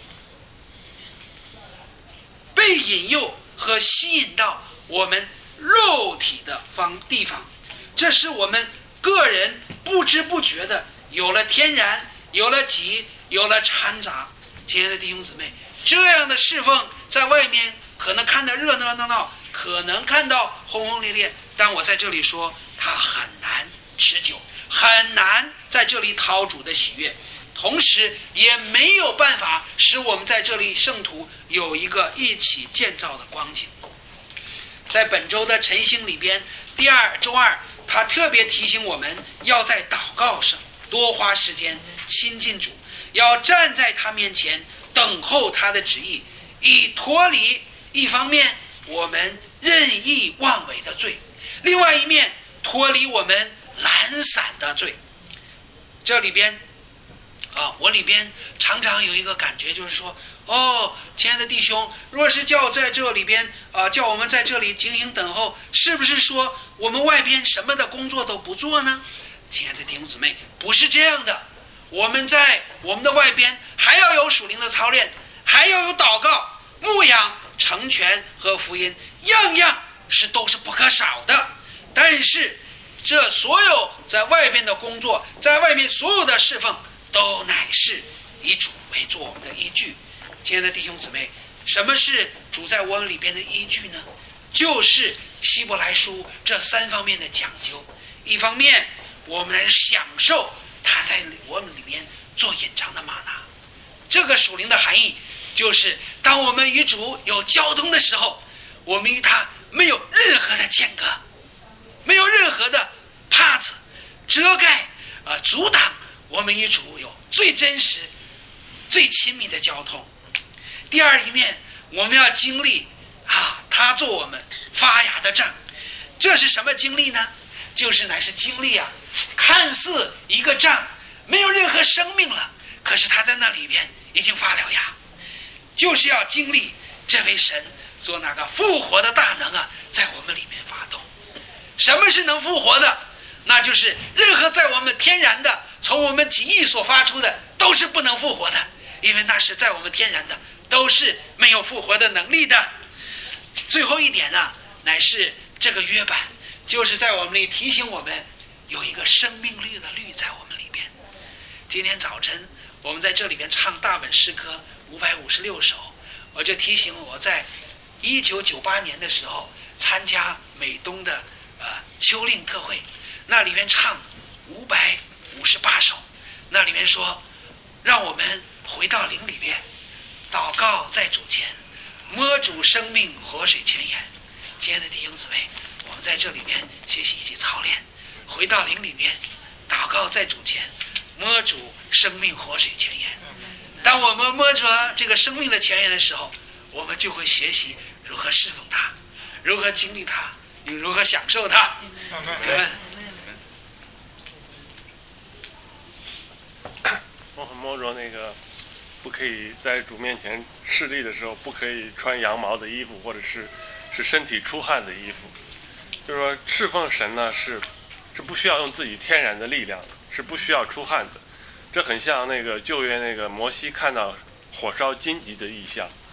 被引诱和吸引到我们肉体的方地方，这是我们个人不知不觉的有了天然，有了己，有了掺杂。亲爱的弟兄姊妹，这样的侍奉在外面可能看得热热闹闹，可能看到轰轰烈烈，但我在这里说它很难持久，很难在这里讨主的喜悦，同时也没有办法使我们在这里圣徒有一个一起建造的光景。在本周的晨星里边，第二周二他特别提醒我们要在祷告上多花时间亲近主，要站在他面前等候他的旨意，以脱离一方面我们任意妄为的罪，另外一面脱离我们懒散的罪。这里边啊，我里边常常有一个感觉，就是说，哦，亲爱的弟兄，若是叫在这里边啊，叫我们在这里静营等候，是不是说我们外边什么的工作都不做呢？亲爱的弟兄姊妹，不是这样的。我们在我们的外边还要有属灵的操练，还要有祷告、牧养、成全和福音，样样是都是不可少的。但是这所有在外边的工作，在外面所有的侍奉，都乃是以主为做我们的依据。亲爱的弟兄姊妹，什么是主在我们里边的依据呢？就是希伯来书这三方面的讲究。一方面，我们来享受他在我们里面做隐藏的玛拿，这个属灵的含义就是当我们与主有交通的时候，我们与他没有任何的间隔，没有任何的帕子遮盖呃阻挡我们与主有最真实最亲密的交通。第二一面，我们要经历啊他做我们发芽的杖。这是什么经历呢？就是乃是经历啊，看似一个杖没有任何生命了，可是他在那里边已经发了芽，就是要经历这位神做那个复活的大能啊，在我们里面发动。什么是能复活的？那就是任何在我们天然的从我们己意所发出的都是不能复活的，因为那是在我们天然的都是没有复活的能力的。最后一点呢、啊，乃是这个约版就是在我们里提醒我们有一个生命律的律在我们里边。今天早晨我们在这里边唱大本诗歌五百五十六首，我就提醒我在一九九八年的时候参加美东的呃秋令特会，那里面唱五百五十八首，那里面说让我们回到灵里边祷告在主前，摸主生命活水泉眼。亲爱的弟兄姊妹，我们在这里面学习一起操练，回到灵里面祷告在主前，摸主生命活水泉眼。当我们摸着这个生命的泉眼的时候，我们就会学习如何侍奉它，如何经历它，又如何享受它。嗯我很摸着那个不可以在主面前侍立的时候不可以穿羊毛的衣服，或者是是身体出汗的衣服。就是说侍奉神呢是是不需要用自己天然的力量的，是不需要出汗的。这很像那个旧约那个摩西看到火烧荆棘的异象，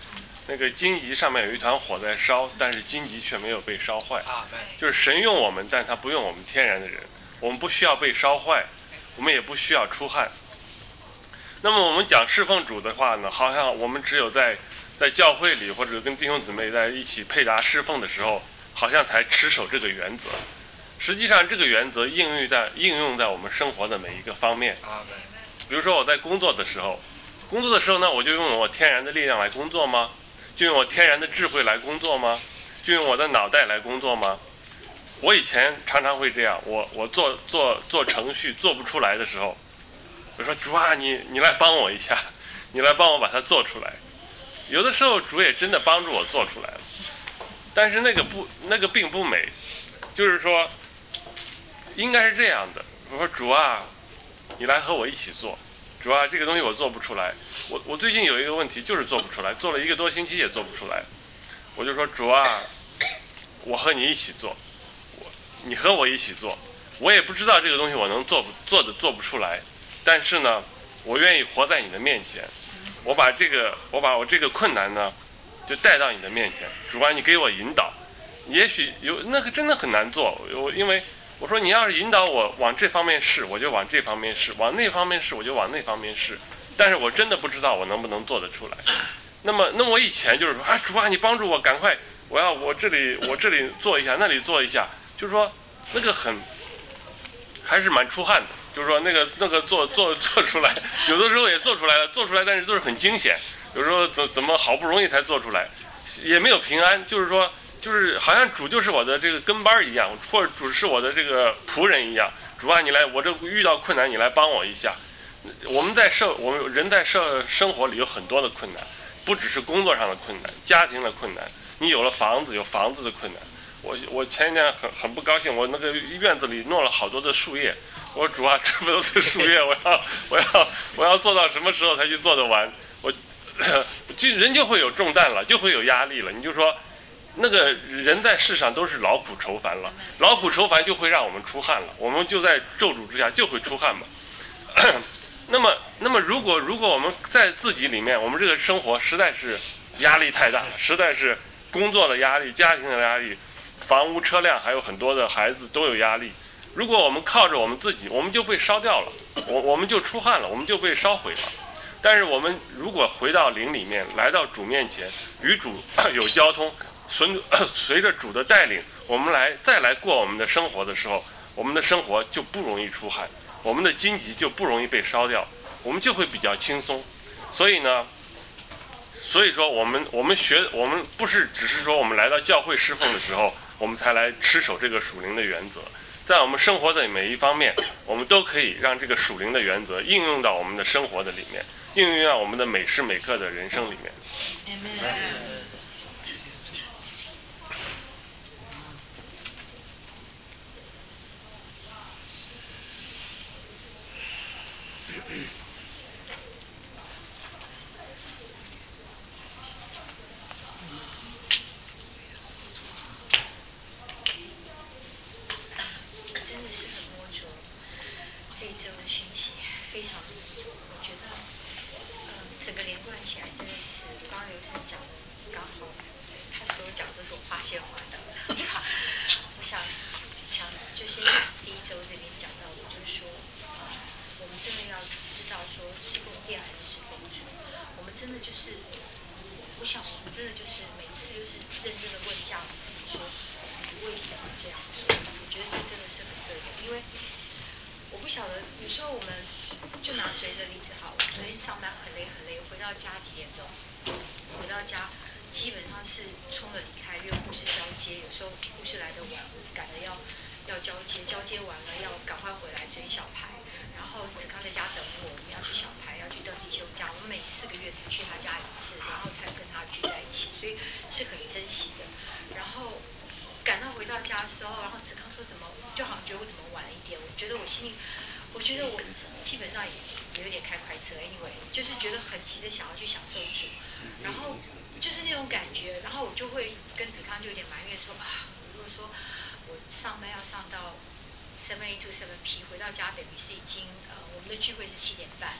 那个荆棘上面有一团火在烧，但是荆棘却没有被烧坏。就是神用我们，但他不用我们天然的人。我们不需要被烧坏，我们也不需要出汗。那么我们讲侍奉主的话呢，好像我们只有在在教会里或者跟弟兄姊妹在一起配搭侍奉的时候，好像才持守这个原则。实际上，这个原则应用在应用在我们生活的每一个方面。比如说我在工作的时候，工作的时候呢，我就用我天然的力量来工作吗？就用我天然的智慧来工作吗？就用我的脑袋来工作吗？我以前常常会这样，我我做做做程序做不出来的时候，我说主啊，你你来帮我一下，你来帮我把它做出来。有的时候主也真的帮助我做出来了，但是那个不那个并不美，就是说应该是这样的。我说主啊，你来和我一起做。主啊，这个东西我做不出来。我我最近有一个问题就是做不出来，做了一个多星期也做不出来。我就说主啊，我和你一起做。你和我一起做，我也不知道这个东西我能做不做的做不出来，但是呢，我愿意活在你的面前，我把这个我把我这个困难呢，就带到你的面前。主啊，你给我引导，也许有那个真的很难做，我因为我说你要是引导我往这方面试，我就往这方面试；往那方面试，我就往那方面试。但是我真的不知道我能不能做得出来。那么，那么我以前就是说啊，主啊，你帮助我，赶快，我要我这里我这里做一下，那里做一下。就是说，那个很，还是蛮出汗的。就是说，那个那个做做做出来，有的时候也做出来了，做出来，但是都是很惊险。有时候怎怎么好不容易才做出来，也没有平安。就是说，就是好像主就是我的这个跟班一样，或者主是我的这个仆人一样。主啊，你来，我这遇到困难，你来帮我一下。我们在社，我们人在社生活里有很多的困难，不只是工作上的困难，家庭的困难。你有了房子，有房子的困难。我我前一天很很不高兴，我那个院子里弄了好多的树叶，我说主啊，这么多的树叶，我要我要我要做到什么时候才去做得完？我就人就会有重担了，就会有压力了。你就说，那个人在世上都是劳苦愁烦了，劳苦愁烦就会让我们出汗了，我们就在咒诅之下就会出汗嘛。那么那么如果如果我们在自己里面，我们这个生活实在是压力太大了，实在是工作的压力、家庭的压力。房屋、车辆，还有很多的孩子都有压力。如果我们靠着我们自己，我们就被烧掉了，我我们就出汗了，我们就被烧毁了。但是我们如果回到灵里面，来到主面前，与主有交通，随随着主的带领，我们来再来过我们的生活的时候，我们的生活就不容易出汗，我们的荆棘就不容易被烧掉，我们就会比较轻松。所以呢。所以说，我们我们学我们不是只是说我们来到教会侍奉的时候，我们才来持守这个属灵的原则，在我们生活的每一方面，我们都可以让这个属灵的原则应用到我们的生活的里面，应用到我们的每时每刻的人生里面。 seven A to seven P 回到家等于是已经呃我们的聚会是七点半，回到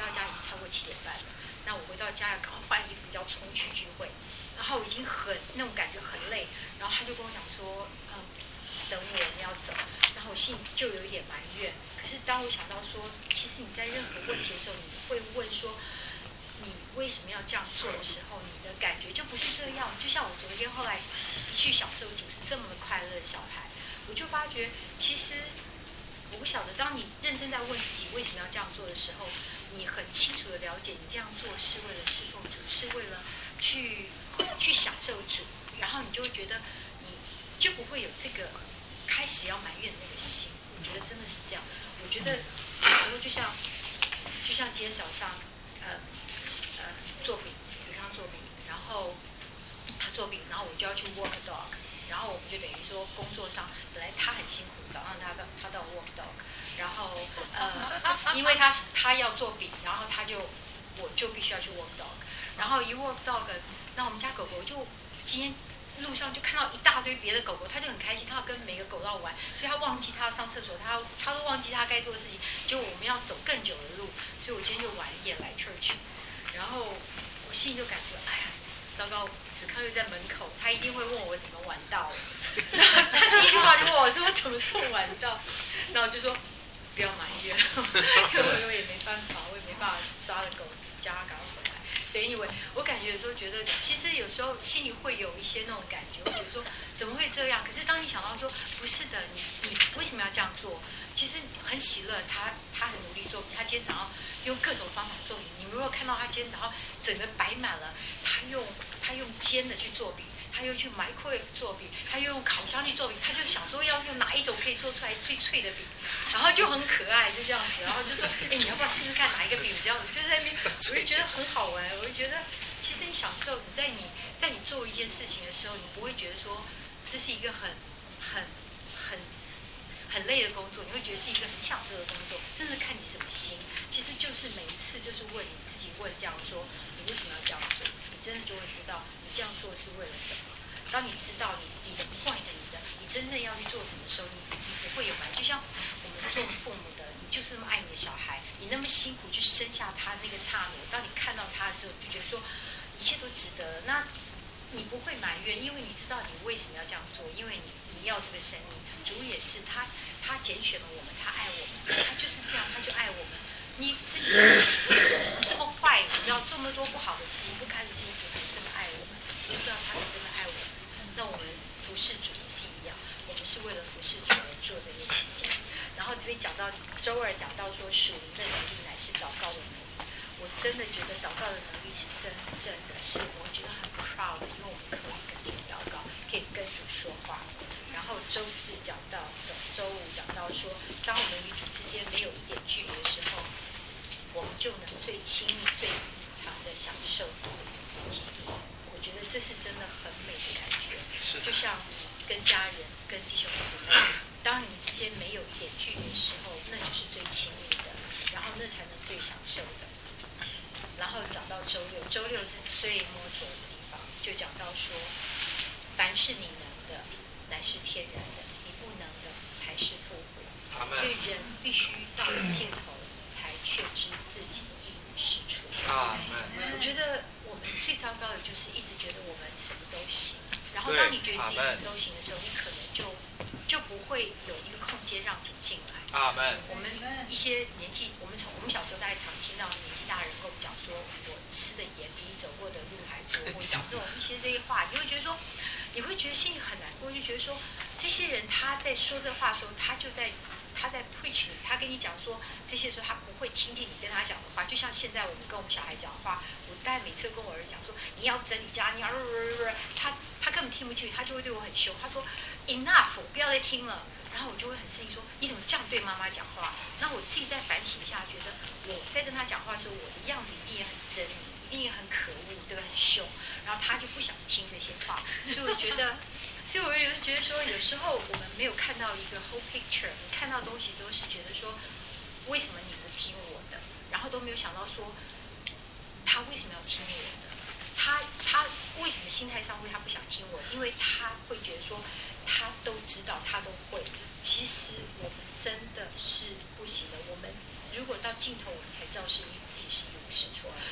到家已经超过七点半了，那我回到家要赶快换衣服，就要冲去聚会，然后已经很那种感觉很累，然后他就跟我讲说，嗯，等我，我们要走，然后我心里就有一点埋怨。可是当我想到说，其实你在任何问题的时候，你会问说，你为什么要这样做的时候，你的感觉就不是这样。就像我昨天后来去享受主是这么快乐的小孩，我就发觉其实。我不晓得，当你认真在问自己为什么要这样做的时候，你很清楚的了解，你这样做是为了侍奉主，是为了去去享受主，然后你就会觉得，你就不会有这个开始要埋怨的那个心。我觉得真的是这样。我觉得有时候就像就像今天早上，呃呃做饼，子康做饼，然后他做饼，然后我就要去 walk dog。然后我们就等于说工作上本来他很辛苦，早上他到他到 walk dog， 然后呃，因为他他要做饼，然后他就我就必须要去 walk dog， 然后一 walk dog， 那我们家狗狗就今天路上就看到一大堆别的狗狗，他就很开心，他要跟每个狗到玩，所以他忘记他要上厕所，他他都忘记他该做的事情，结果我们要走更久的路，所以我今天就晚一点来 church， 然后我心里就感觉哎呀，糟糕。子康又在门口，他一定会问我怎么晚到。然后他第一句话就问我说：“我怎么这么晚到？”然后我就说：“不要埋怨，因为我也没办法，我也没办法抓了狗叫他赶快回来。”所以因为我感觉有时候觉得，其实有时候心里会有一些那种感觉，我觉得说怎么会这样？可是当你想到说不是的，你你为什么要这样做？其实很喜乐，他他很努力做，他今天早上用各种方法做饼。你们如果看到他今天早上整个摆满了，他用他用煎的去做饼，他又去 microwave 做饼，他又用烤箱去做饼，他就想说要用哪一种可以做出来最脆的饼，然后就很可爱，就这样子，然后就说，哎，你要不要试试看哪一个饼比较？就在那边，我就觉得很好玩，我就觉得其实你享受你在你在你做一件事情的时候，你不会觉得说这是一个很很很。很累的工作，你会觉得是一个很享受的工作，真的看你什么心。其实就是每一次就是问你自己问这样说，你为什么要这样做？你真的就会知道你这样做是为了什么。当你知道你你的 point， 你的你真正要去做什么时候，你你不会有埋。就像我们做父母的，你就是那么爱你的小孩，你那么辛苦去生下他那个刹那，当你看到他的时候，你就觉得说一切都值得了。那你不会埋怨，因为你知道你为什么要这样做，因为你你要这个生命。主也是他，他拣选了我们，他爱我们，他就是这样，他就爱我们。你自己想想，主为什么这么坏？你知道这么多不好的事情、不堪的事情，主还这么爱我们，你知道他是真的爱我们。那我们服侍主也是一样，我们是为了服侍主而做这件事情。然后这边讲到周二讲到说，属灵的能力乃是祷告的能力。我真的觉得祷告的能力是真正的是，我觉得很 proud 的，因为我们可以跟主祷告，可以跟主说话。然后周四讲到的，周五讲到说，当我们与主之间没有一点距离的时候，我们就能最亲密、最隐藏的享受基督。我觉得这是真的很美的感觉，就像跟家人、跟弟兄姊妹，当你们之间没有一点距离的时候，那就是最亲密的，然后那才能最享受的。然后讲到周六，周六是最摸着的地方，就讲到说，凡是你能的。乃是天然的，你不能的才是复活。所以人必须到了尽头，才确知自己一无是处。我觉得我们最糟糕的就是一直觉得我们什么都行，然后当你觉得自己什么都行的时候，你可能就就不会有一个空间让主进来。 阿门。 我们一些年纪，我们从我们小时候大概常听到年纪大人跟我们讲说，我吃的盐比你走过的路还多，或讲这种一些这些话，你会觉得说。你会觉得心里很难过，就觉得说，这些人他在说这话的时候，他就在他在 preach 你，他跟你讲说这些时候他不会听进你跟他讲的话，就像现在我们跟我们小孩讲话，我大概每次跟我儿子讲说你要整理家，你要他他根本听不进去，他就会对我很凶，他说 enough， 不要再听了，然后我就会很生气说你怎么这样对妈妈讲话？那我自己再反省一下，觉得我在跟他讲话的时候，我的样子一定也很狰狞。一定也很可恶，对吧？很凶，然后他就不想听这些话，所以我觉得，所以我有时觉得说，有时候我们没有看到一个 whole picture， 你看到东西都是觉得说，为什么你不听我的？然后都没有想到说，他为什么要听我的？他他为什么心态上会他不想听我？因为他会觉得说，他都知道，他都会。其实我们真的是不行的。我们如果到尽头，我们才知道是因为自己是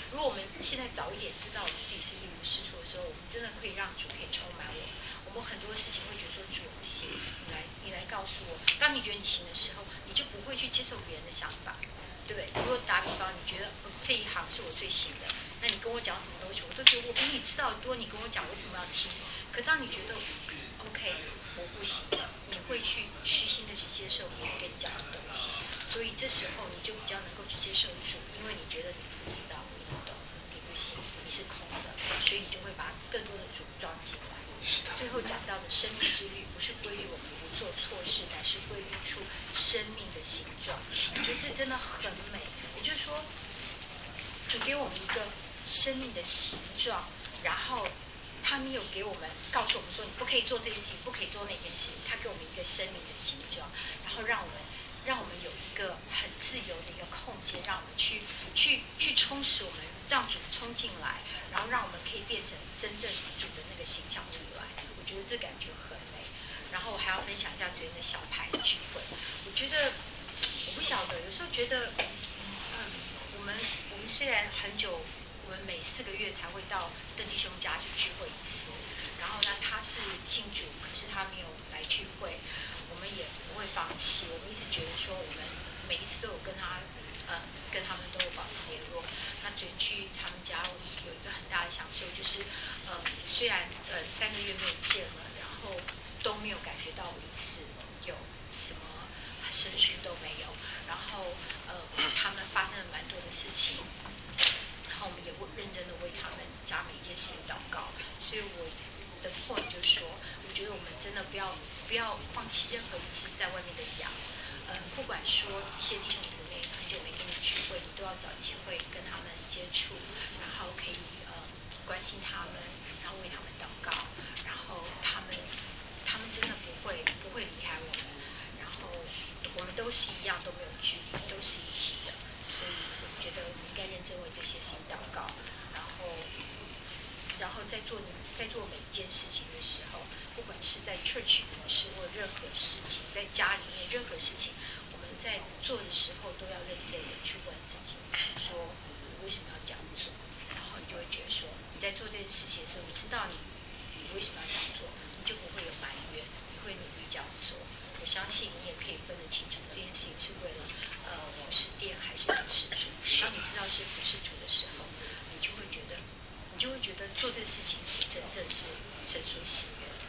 如果我们现在早一点知道我们自己是一无是处的时候，我们真的可以让主可以充满我们。我们很多事情会觉得说主我不行，你来你来告诉我。当你觉得你行的时候，你就不会去接受别人的想法，对不对？如果打比方，你觉得、哦、这一行是我最行的，那你跟我讲什么东西，我都觉得我比你知道多，你跟我讲为什么要听？可当你觉得 OK， 我不行，你会去虚心的去接受别人跟你讲的东西，所以这时候你就比较能够去接受主，因为你觉得你不知道，你不懂，你不行，你是空的，所以你就会把更多的主装进来。最后讲到的生命之律，不是规律我们不做错事，乃是规律出生命的形状。我觉得这真的很美。也就是说，主给我们一个生命的形状，然后他没有给我们告诉我们说你不可以做这件事情，不可以做那件事情。他给我们一个生命的形状，然后让我们让我们有一个很自由的一个空间，让我们去去去充实我们，让主冲进来，然后让我们可以变成真正主的那个形象出来。我觉得这感觉很美。然后我还要分享一下昨天的小牌聚会。我觉得我不晓得，有时候觉得，嗯，我们我们虽然很久，我们每四个月才会到邓弟兄家去聚会一次，然后呢，他是信主，可是他没有来聚会，我们也不会放弃。我们一直觉得说，我们每一次都有跟他，呃，跟他们都有保持联络。那昨天去他们家，我有一个很大的享受，就是，呃，虽然呃三个月没有见了，然后都没有感觉到彼此有什么生疏都没有，然后呃他们发生了蛮多的事情，然后我们也会认真的为他们家每一件事情祷告。所以我的 point 就是说，我觉得我们真的不要不要放弃任何一只在外面的羊，呃，不管说一些弟兄姊妹很久没跟你聚会，你都要找机会跟他们接触，然后可以呃关心他们，然后为他们祷告，然后他们他们真的不会不会离开我们，然后我们都是一样，都没有距离，都是一起的，所以我觉得我们应该认真为这些事情祷告，然后然后在做在做每一件事情的时候，不管是在 church 服侍或任何事情，在家里面任何事情，我们在做的时候都要认真的去问自己，说你为什么要这样做？然后你就会觉得说，你在做这件事情的时候，你知道你你为什么要这样做，你就不会有埋怨，你会努力这样做。我相信你也可以分得清楚这件事情是为了呃服侍店还是服侍主。当你知道是服侍主的时候，你就会觉得你就会觉得做这个事情是真正是神所喜悦的。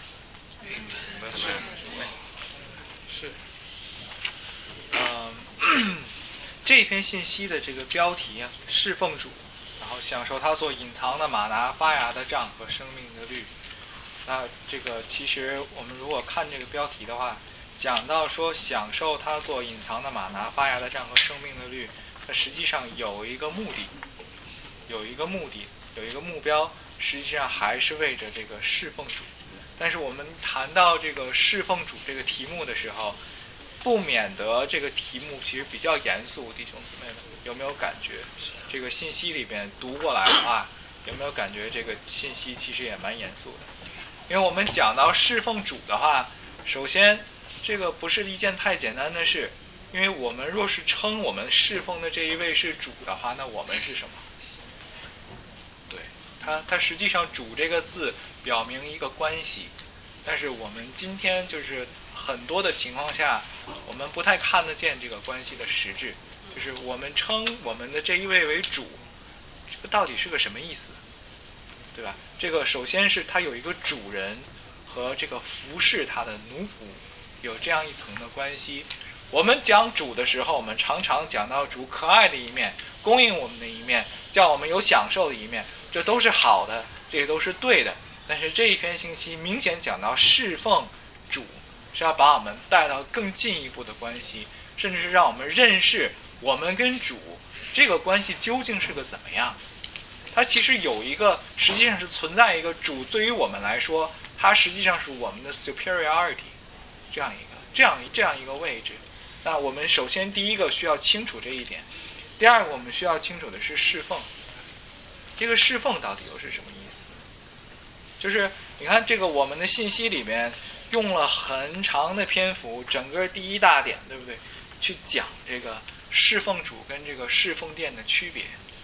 是。嗯，这一篇信息的这个标题啊，侍奉主，然后享受他所隐藏的马拿发芽的杖和生命的律。那这个其实我们如果看这个标题的话，讲到说享受他所隐藏的马拿发芽的杖和生命的律，它实际上有一个目的，有一个目的，有一个目标，实际上还是为着这个侍奉主。但是我们谈到这个侍奉主这个题目的时候，不免得这个题目其实比较严肃，弟兄姊妹们有没有感觉？这个信息里边读过来啊，有没有感觉这个信息其实也蛮严肃的？因为我们讲到侍奉主的话，首先这个不是一件太简单的事，因为我们若是称我们侍奉的这一位是主的话，那我们是什么？对，它它实际上主这个字表明一个关系，但是我们今天就是很多的情况下，我们不太看得见这个关系的实质，就是我们称我们的这一位为主，这个到底是个什么意思？对吧？这个首先是他有一个主人和这个服侍他的奴仆有这样一层的关系。我们讲主的时候，我们常常讲到主可爱的一面，供应我们的一面，叫我们有享受的一面，这都是好的，这些都是对的。但是这一篇信息明显讲到侍奉主，是要把我们带到更进一步的关系，甚至是让我们认识我们跟主这个关系究竟是个怎么样。它其实有一个，实际上是存在一个主对于我们来说，它实际上是我们的 superiority 这样一个这样这样一个位置。那我们首先第一个需要清楚这一点，第二个我们需要清楚的是侍奉。这个侍奉到底又是什么意思？就是你看这个我们的信息里面用了很长的篇幅，整个第一大点，对不对？去讲这个侍奉主跟这个侍奉殿的区别。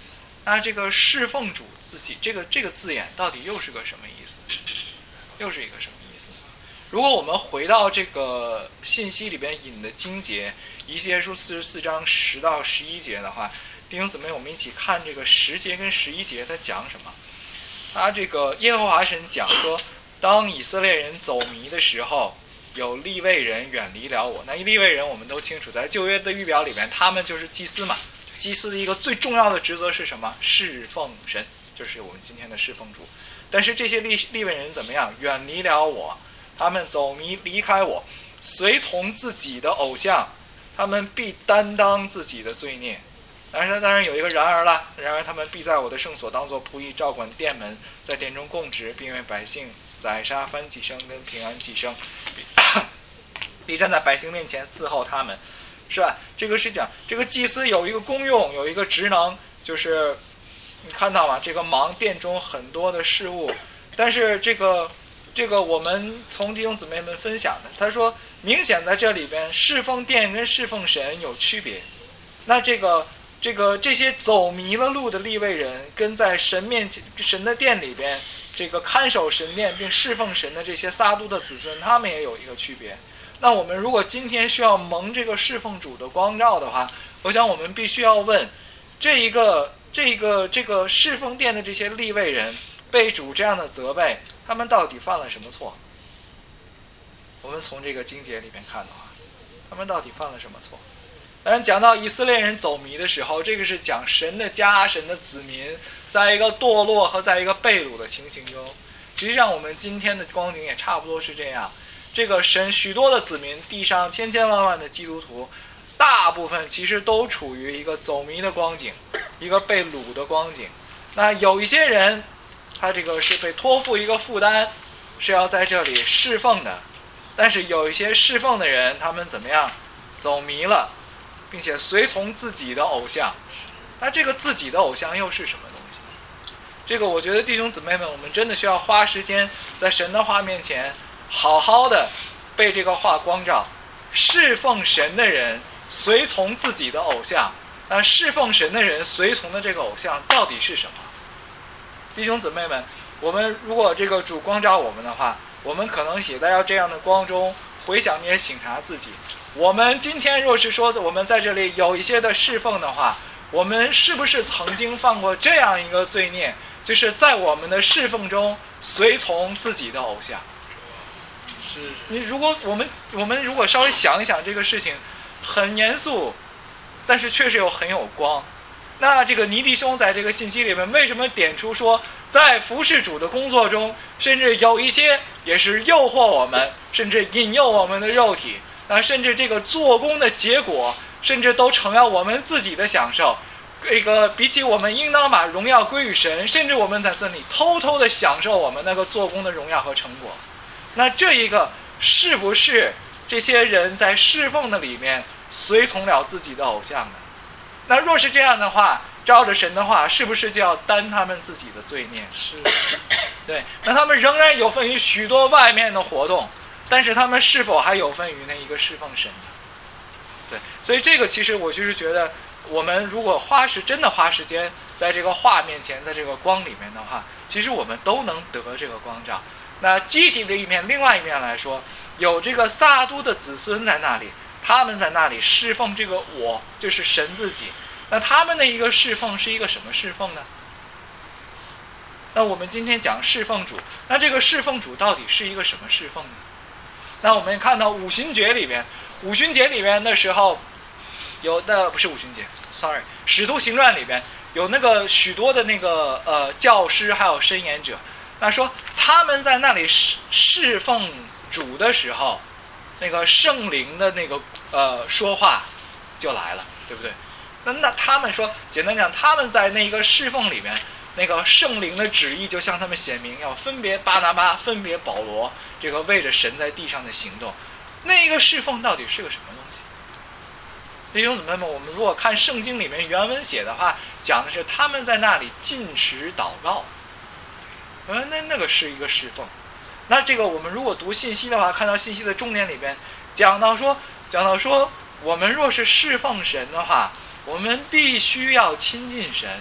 那这个侍奉主自己，这个这个字眼到底又是个什么意思？又是一个什么意思？如果我们回到这个信息里边引的经节，以西结书四十四章十到十一节的话，弟兄姊妹，我们一起看这个十节跟十一节，它讲什么？他这个耶和华神讲说，当以色列人走迷的时候，有利未人远离了我。那利未人我们都清楚，在旧约的预表里面，他们就是祭司嘛。祭司的一个最重要的职责是什么？侍奉神，就是我们今天的侍奉主。但是这些利利未人怎么样？远离了我，他们走迷离开我，随从自己的偶像，他们必担当自己的罪孽。但是当然有一个然而了，然而他们必在我的圣所当作仆役，照管殿门，在殿中供职，并为百姓宰杀燔祭牲跟平安祭牲，必站在百姓面前伺候他们，是吧？这个是讲这个祭司有一个功用，有一个职能，就是你看到吗？这个忙殿中很多的事物，但是这个这个我们从弟兄姊妹们分享的，他说明显在这里边侍奉殿跟侍奉神有区别。那这个这个这些走迷了路的利未人，跟在神面前神的殿里边这个看守神殿并侍奉神的这些撒都的子孙，他们也有一个区别。那我们如果今天需要蒙这个侍奉主的光照的话，我想我们必须要问，这一个这个这个侍奉殿的这些利未人被主这样的责备，他们到底犯了什么错？我们从这个经节里面看的话，他们到底犯了什么错？当然讲到以色列人走迷的时候，这个是讲神的家、神的子民在一个堕落和在一个被掳的情形中。实际上我们今天的光景也差不多是这样，这个神许多的子民，地上千千万万的基督徒，大部分其实都处于一个走迷的光景，一个被掳的光景。那有一些人他这个是被托付一个负担，是要在这里侍奉的，但是有一些侍奉的人，他们怎么样？走迷了，并且随从自己的偶像。那这个自己的偶像又是什么东西？这个我觉得弟兄姊妹们，我们真的需要花时间在神的话面前好好的被这个话光照。侍奉神的人随从自己的偶像，那侍奉神的人随从的这个偶像到底是什么？弟兄姊妹们，我们如果这个主光照我们的话，我们可能也在要这样的光中回想也省察自己。我们今天若是说我们在这里有一些的侍奉的话，我们是不是曾经犯过这样一个罪孽，就是在我们的侍奉中随从自己的偶像？是你如果我们我们如果稍微想一想这个事情，很严肃，但是确实又很有光。那这个尼弟兄在这个信息里面为什么点出说，在服侍主的工作中，甚至有一些也是诱惑我们，甚至引诱我们的肉体，那甚至这个做工的结果，甚至都成了我们自己的享受。这个比起我们应当把荣耀归于神，甚至我们在这里偷偷的享受我们那个做工的荣耀和成果。那这一个是不是这些人在侍奉的里面随从了自己的偶像呢？那若是这样的话，照着神的话，是不是就要担他们自己的罪孽？是。对，那他们仍然有份于许多外面的活动，但是他们是否还有份于那一个侍奉神呢？对，所以这个其实我就是觉得，我们如果花时真的花时间在这个话面前，在这个光里面的话，其实我们都能得这个光照。那积极的一面，另外一面来说，有这个撒都的子孙在那里，他们在那里侍奉这个我，就是神自己。那他们的一个侍奉是一个什么侍奉呢？那我们今天讲侍奉主，那这个侍奉主到底是一个什么侍奉呢？那我们看到五旬节里面，五旬节里面的时候，有的不是五旬节 ，sorry， 使徒行传里边有那个许多的那个呃教师还有申言者，那说他们在那里侍侍奉主的时候，那个圣灵的那个呃说话就来了，对不对？那那他们说，简单讲，他们在那个侍奉里面，那个圣灵的旨意就向他们显明，要分别巴拿巴，分别保罗，这个为着神在地上的行动。那一个侍奉到底是个什么东西？弟兄姊妹们，我们如果看圣经里面原文写的话，讲的是他们在那里禁食祷告，嗯，那那个是一个侍奉。那这个我们如果读信息的话，看到信息的重点里边讲到说，讲到说，我们若是侍奉神的话，我们必须要亲近神，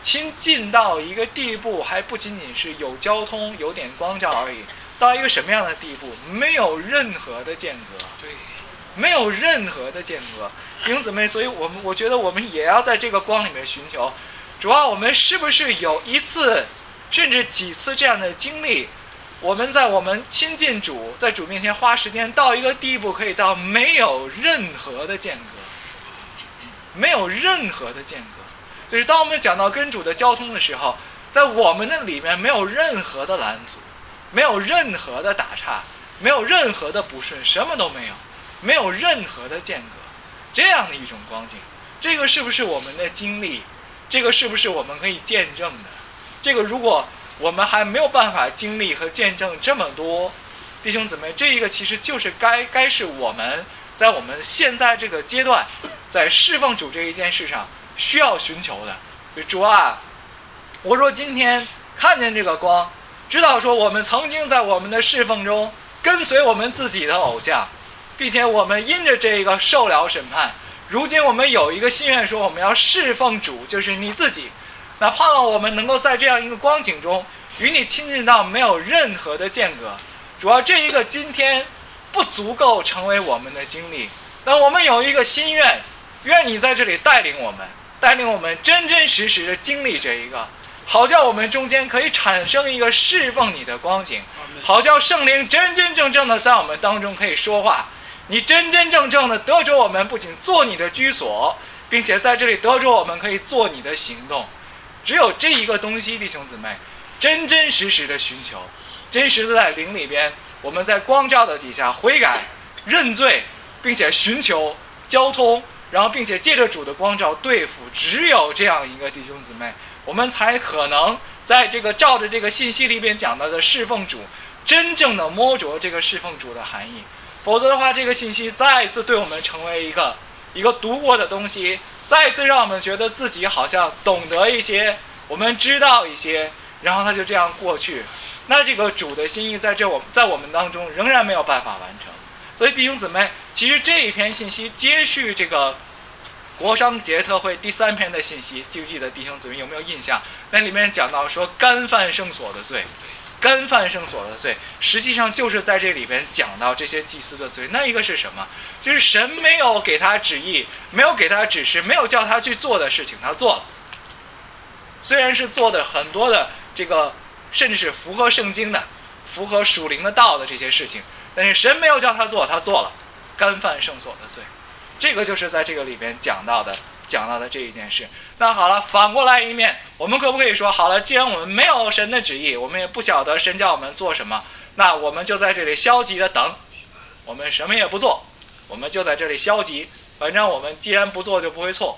亲近到一个地步，还不仅仅是有交通、有点光照而已，到一个什么样的地步？没有任何的间隔， 对， 没有任何的间隔。弟兄姊妹，所以我们我觉得我们也要在这个光里面寻求。主要我们是不是有一次，甚至几次这样的经历？我们在我们亲近主，在主面前花时间到一个地步，可以到没有任何的间隔，没有任何的间隔。就是当我们讲到跟主的交通的时候，在我们的里面没有任何的拦阻，没有任何的打岔，没有任何的不顺，什么都没有，没有任何的间隔，这样的一种光景，这个是不是我们的经历？这个是不是我们可以见证的？这个如果我们还没有办法经历和见证这么多，弟兄姊妹，这一个其实就是该该是我们在我们现在这个阶段，在侍奉主这一件事上需要寻求的。主啊，我说今天看见这个光，知道说我们曾经在我们的侍奉中跟随我们自己的偶像，并且我们因着这个受了审判，如今我们有一个心愿，说我们要侍奉主，就是你自己。那盼望我们能够在这样一个光景中与你亲近到没有任何的间隔。主要这一个今天不足够成为我们的经历，但我们有一个心愿，愿你在这里带领我们，带领我们真真实实的经历这一个，好叫我们中间可以产生一个侍奉你的光景，好叫圣灵真真正正的在我们当中可以说话，你真真正正的得着我们，不仅做你的居所，并且在这里得着我们可以做你的行动。只有这一个东西，弟兄姊妹，真真实实的寻求，真实的在灵里边，我们在光照的底下悔改、认罪，并且寻求交通，然后并且借着主的光照对付。只有这样一个弟兄姊妹，我们才可能在这个照着这个信息里边讲到的侍奉主，真正的摸着这个侍奉主的含义。否则的话，这个信息再一次对我们成为一个一个读过的东西，再一次让我们觉得自己好像懂得一些，我们知道一些，然后它就这样过去。那这个主的心意在这我在我们当中仍然没有办法完成。所以弟兄姊妹，其实这一篇信息接续这个国商节特会第三篇的信息，记不记得弟兄姊妹有没有印象？那里面讲到说干犯圣所的罪，干犯圣所的罪，实际上就是在这里边讲到这些祭司的罪。那一个是什么？就是神没有给他旨意，没有给他指示，没有叫他去做的事情，他做了。虽然是做的很多的这个，甚至是符合圣经的、符合属灵的道的这些事情，但是神没有叫他做，他做了，干犯圣所的罪。这个就是在这个里边讲到的。讲到的这一件事。那好了，反过来一面，我们可不可以说，好了，既然我们没有神的旨意，我们也不晓得神叫我们做什么，那我们就在这里消极的等，我们什么也不做，我们就在这里消极，反正我们既然不做就不会错，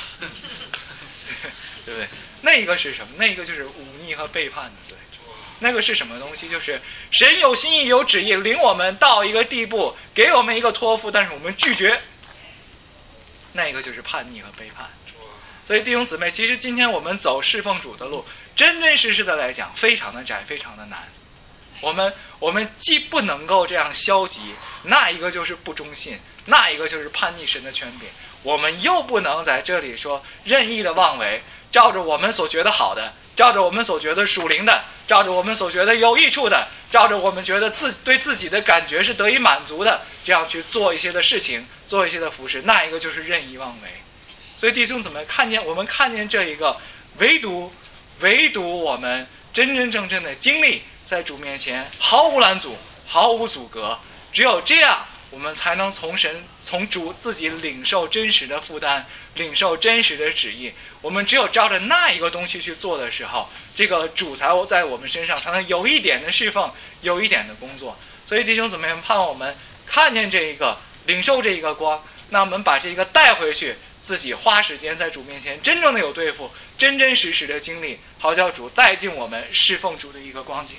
对不对？那一个是什么？那一个就是忤逆和背叛的罪。那个是什么东西？就是神有心意有旨意领我们到一个地步，给我们一个托付，但是我们拒绝，那个就是叛逆和背叛。所以弟兄姊妹，其实今天我们走侍奉主的路，真真实实的来讲，非常的窄，非常的难。我们我们既不能够这样消极，那一个就是不忠信，那一个就是叛逆神的权柄，我们又不能在这里说任意的妄为，照着我们所觉得好的，照着我们所觉得属灵的，照着我们所觉得有益处的，照着我们觉得自对自己的感觉是得以满足的，这样去做一些的事情，做一些的服事，那一个就是任意妄为。所以弟兄姊妹，看见我们看见这一个，唯独唯独我们真真正正的经历在主面前毫无拦阻，毫无阻隔，只有这样我们才能从神从主自己领受真实的负担，领受真实的旨意。我们只有照着那一个东西去做的时候，这个主才在我们身上才能有一点的侍奉，有一点的工作。所以弟兄姊妹，盼望我们看见这一个，领受这一个光，那我们把这个带回去，自己花时间在主面前真正的有对付，真真实实的经历，好叫主带进我们侍奉主的一个光景。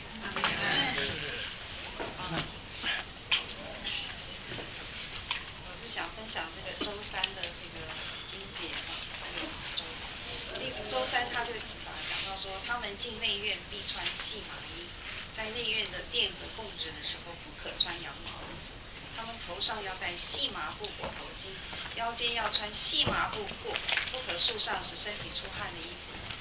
我是想分享这个周三的这个经节哈，还有周第周三他就讲到说，他们进内院必穿细麻衣，在内院的殿和供职的时候不可穿羊毛。他们头上要戴细麻布裹头巾，腰间要穿细麻布裤，不可束上使身体出汗的衣服。那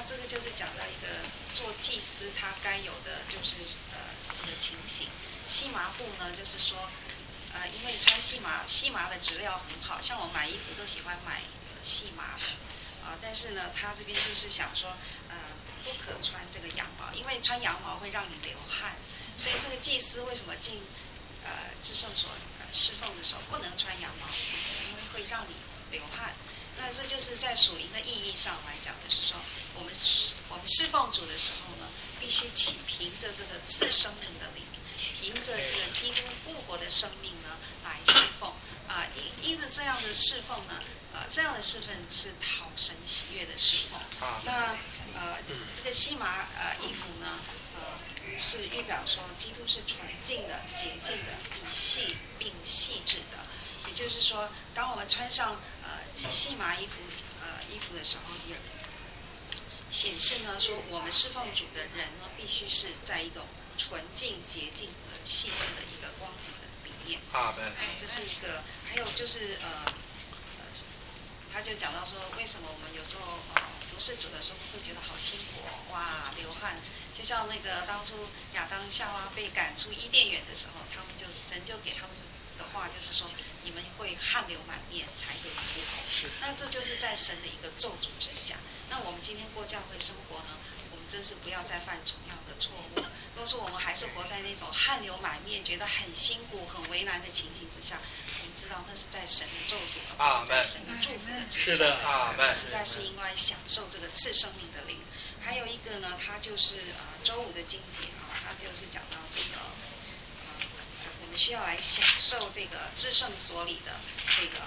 这个就是讲到一个做祭司他该有的就是呃这个情形。细麻布呢，就是说，呃，因为穿细麻，细麻的质料很好，像我买衣服都喜欢买细麻的，啊、呃，但是呢，他这边就是想说，呃，不可穿这个羊毛，因为穿羊毛会让你流汗，所以这个祭司为什么进呃至圣所呃侍奉的时候不能穿羊毛，因为会让你流汗。那这就是在属灵的意义上来讲，就是说，我们我们侍奉主的时候呢，必须起凭着这个赐生命的灵，凭着这个基督复活的生命呢来侍奉啊、呃，因因着这样的侍奉呢，呃，这样的侍奉是讨神喜悦的侍奉。那呃，这个细麻呃衣服呢，呃，是预表说基督是纯净的、洁净的、比细并细致的。也就是说，当我们穿上呃细麻衣服呃衣服的时候，也显示呢说，我们侍奉主的人呢，必须是在一种纯净、洁净和细致的一个光景的里面。 啊，对。 这是一个，还有就是呃，呃他就讲到说，为什么我们有时候呃服侍主的时候会觉得好辛苦哦，哇，流汗。就像那个当初亚当夏娃被赶出伊甸园的时候，他们就神就给他们的话就是说，你们会汗流满面才得糊口。是。那这就是在神的一个咒诅之下。那我们今天过教会生活呢，我们真是不要再犯同样的错误。如果说我们还是活在那种汗流满面、觉得很辛苦、很为难的情形之下，我们知道那是在神的咒诅，而不是在神的祝福的之下。 是的，啊， 实在是应该享受这个赐生命的灵。还有一个呢，它就是呃周五的经节啊，它就是讲到这个呃，我们需要来享受这个至圣所里的这个。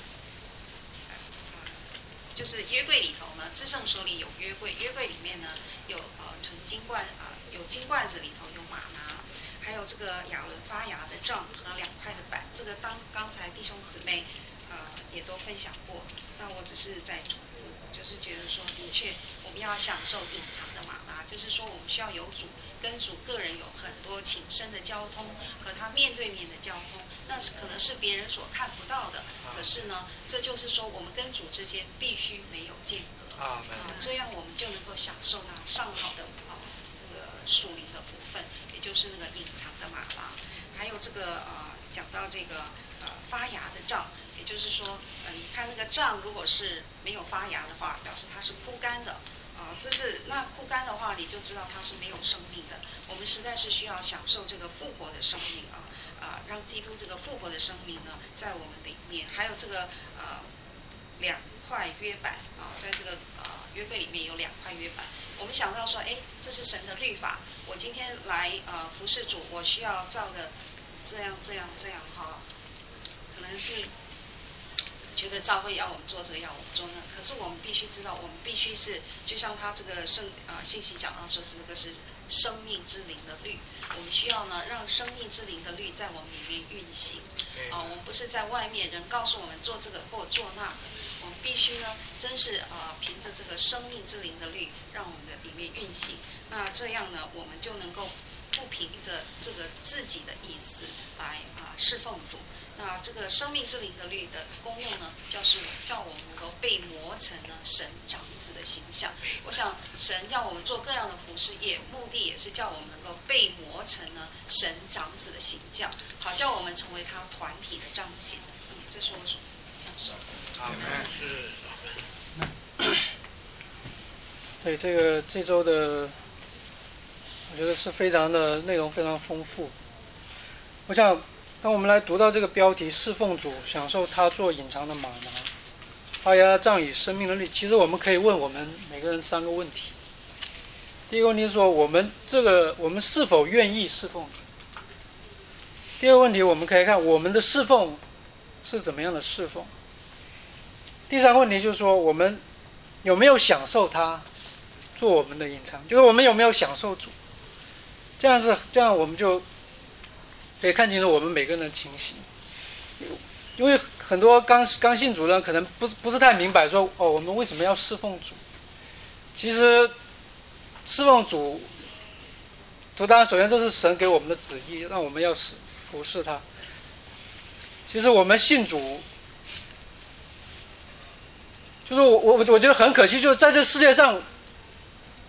就是约柜里头呢，至圣所里有约柜，约柜里面呢有呃盛金罐啊、呃，有金罐子里头有玛拿，还有这个亚伦发芽的杖和两块的板。这个当刚才弟兄姊妹呃也都分享过，那我只是在重复，就是觉得说，的确我们要享受隐藏的玛拿，就是说我们需要有主跟主个人有很多情深的交通，和他面对面的交通。那是可能是别人所看不到的，可是呢，这就是说我们跟主之间必须没有间隔啊，这样我们就能够享受到上好的啊那个属灵的福分，也就是那个隐藏的玛拿。还有这个呃讲到这个呃发芽的杖，也就是说呃你看那个杖如果是没有发芽的话，表示它是枯干的。啊，这是那枯干的话，你就知道它是没有生命的。我们实在是需要享受这个复活的生命啊啊，让基督这个复活的生命呢，在我们里面。还有这个呃两块约板啊，在这个呃约柜里面有两块约板。我们想到说，哎，这是神的律法，我今天来呃服侍主，我需要照着这样这样这样哈，可能是。觉得教会要我们做这个，要我们做那，可是我们必须知道，我们必须是，就像他这个圣呃信息讲到说，是这个是生命之灵的律，我们需要呢让生命之灵的律在我们里面运行。啊、呃，我们不是在外面人告诉我们做这个或做那个，我们必须呢，真是呃凭着这个生命之灵的律，让我们的里面运行。那这样呢，我们就能够不凭着这个自己的意思来啊、呃、侍奉主。那这个生命之灵的律的功用呢，就是叫我们能够被磨成呢神长子的形象。我想神要我们做各样的服事业，目的也是叫我们能够被磨成呢神长子的形象，好叫我们成为他团体的彰显。嗯，这是我所享受的。 阿门。 是。对，这个这周的，我觉得是非常的内容非常丰富。我想。当我们来读到这个标题“侍奉主，享受他做隐藏的玛拿，发芽杖与生命的律”，其实我们可以问我们每个人三个问题。第一个问题是说，我们这个我们是否愿意侍奉主？第二个问题，我们可以看我们的侍奉是怎么样的侍奉。第三个问题就是说，我们有没有享受他做我们的隐藏？就是我们有没有享受主？这样是这样，我们就。可以看清楚我们每个人的情形，因为很多刚刚信主的人可能不不是太明白说哦，我们为什么要侍奉主？其实侍奉主，主当然首先这是神给我们的旨意，让我们要服侍他。其实我们信主，就是我我我觉得很可惜，就是在这世界上，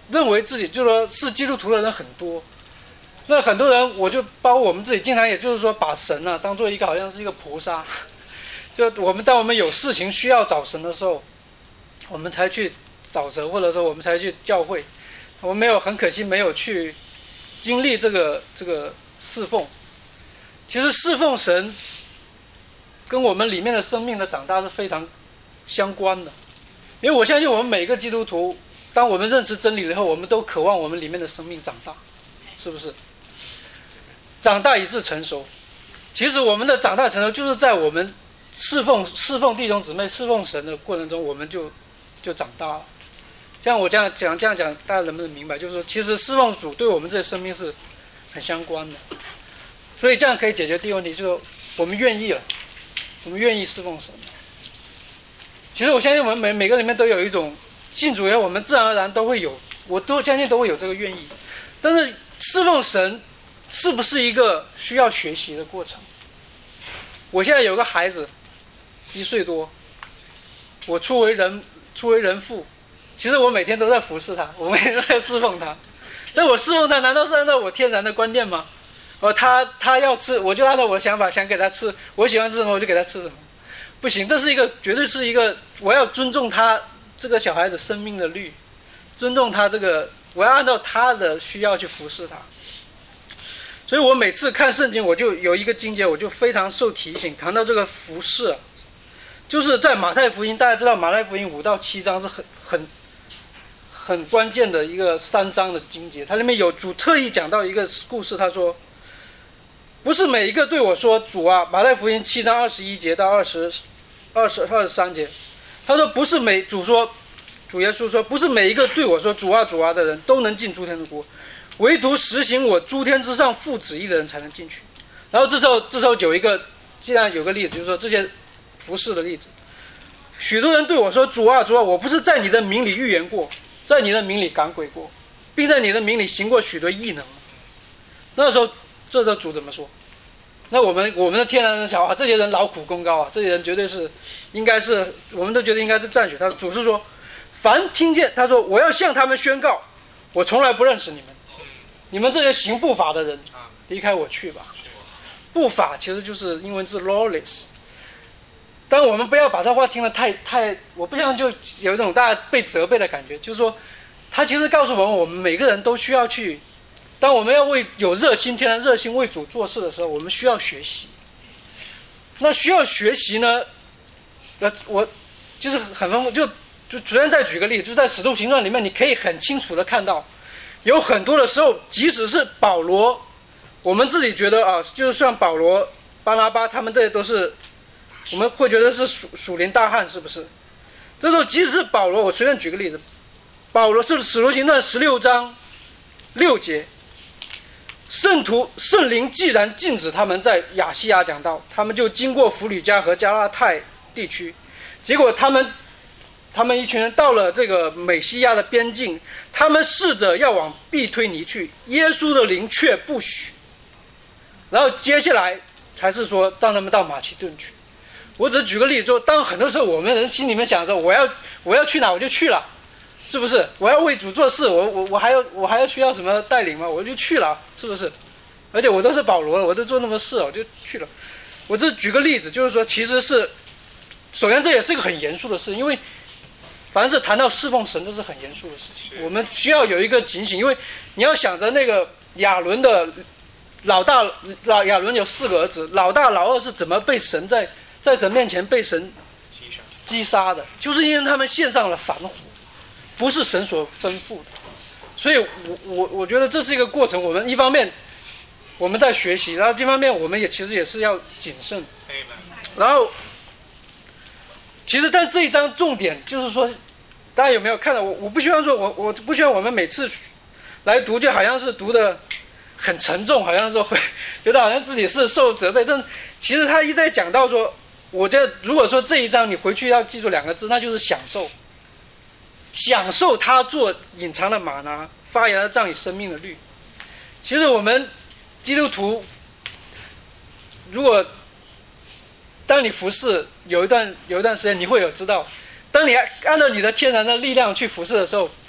认为自己就是说是基督徒的人很多。那很多人，我就包括我们自己，经常也就是说把神啊当做一个好像是一个菩萨，就我们当我们有事情需要找神的时候，我们才去找神，或者说我们才去教会。我们没有，很可惜没有去经历这个这个侍奉。其实侍奉神跟我们里面的生命的长大是非常相关的，因为我相信我们每个基督徒，当我们认识真理了以后，我们都渴望我们里面的生命长大，是不是？长大以致成熟。其实我们的长大成熟，就是在我们侍奉侍奉弟兄姊妹、侍奉神的过程中，我们就就长大了。像我这样讲这样讲，大家能不能明白？就是说，其实侍奉主对我们这生命是很相关的。所以这样可以解决第一个问题，就是我们愿意了，我们愿意侍奉神。其实我相信我们每每个人里面都有一种信主以后，我们自然而然都会有，我都相信都会有这个愿意。但是侍奉神是不是一个需要学习的过程？我现在有个孩子，一岁多，我初为人初为人父，其实我每天都在服侍他，我每天都在侍奉他。那我侍奉他，难道是按照我天然的观念吗？哦，他他要吃，我就按照我的想法想给他吃，我喜欢吃什么我就给他吃什么。不行，这是一个绝对是一个，我要尊重他这个小孩子生命的律，尊重他这个，我要按照他的需要去服侍他。所以我每次看圣经，我就有一个经节，我就非常受提醒。谈到这个服侍，就是在马太福音，大家知道马太福音五到七章是很很很关键的一个三章的经节，它里面有主特意讲到一个故事，他说，不是每一个对我说主啊，马太福音七章二十一节到二十二十二十三节，他说不是每主说，主耶稣说，不是每一个对我说主啊主啊的人都能进诸天的国，唯独实行我诸天之上父旨意的人才能进去。然后这时候这时候有一个，既然有个例子，就是说这些服事的例子，许多人对我说主啊主啊，我不是在你的名里预言过，在你的名里赶鬼过，并在你的名里行过许多异能。那时候这时候主怎么说？那我们我们的天然人想啊，这些人劳苦功高啊，这些人绝对是应该是，我们都觉得应该是赞许他。主是说，凡听见他说我要向他们宣告，我从来不认识你们，你们这些行不法的人，离开我去吧。不法其实就是英文字 lawless。但我们不要把这话听得太太，我不想就有一种大家被责备的感觉，就是说，他其实告诉我们，我们每个人都需要去。当我们要为有热心、天然热心为主做事的时候，我们需要学习。那需要学习呢？呃，我就是很丰富，就就主任再举个例子，就在《使徒行传》里面，你可以很清楚的看到，有很多的时候，即使是保罗，我们自己觉得啊，就是像保罗、巴拿巴，他们这些都是，我们会觉得是属属灵大汉，是不是？这时候，即使是保罗，我随便举个例子，保罗是《使徒行传》十六章六节。圣徒圣灵既然禁止他们在亚细亚讲道，他们就经过弗吕加和加拉太地区，结果他们他们一群人到了这个美西亚的边境，他们试着要往庇推尼去，耶稣的灵却不许。然后接下来才是说让他们到马其顿去。我只是举个例子，说当很多时候我们人心里面想说，我要我要去哪我就去了。是不是？我要为主做事，我我我还要我还要需要什么带领吗？我就去了，是不是？而且我都是保罗了，我都做那么事，我就去了。我这举个例子，就是说，其实是，首先这也是一个很严肃的事，因为凡是谈到侍奉神都是很严肃的事情，我们需要有一个警醒，因为你要想着那个亚伦的老大，老亚伦有四个儿子，老大老二是怎么被神在在神面前被神击杀的，就是因为他们献上了反火。不是神所吩咐的，所以我我我觉得这是一个过程。我们一方面我们在学习，然后一方面我们也其实也是要谨慎。然后，其实但这一章重点就是说，大家有没有看到？我我不希望说，我我不希望我们每次来读就好像是读的很沉重，好像说会觉得好像自己是受责备。但其实他一再讲到说，我觉得如果说这一章你回去要记住两个字，那就是享受。享受他做隐藏的玛拿，发芽的杖与生命的律。其实我们基督徒，如果当你服侍有一段有一段时间，你会有知道，当你按照你的天然的力量去服侍的时候，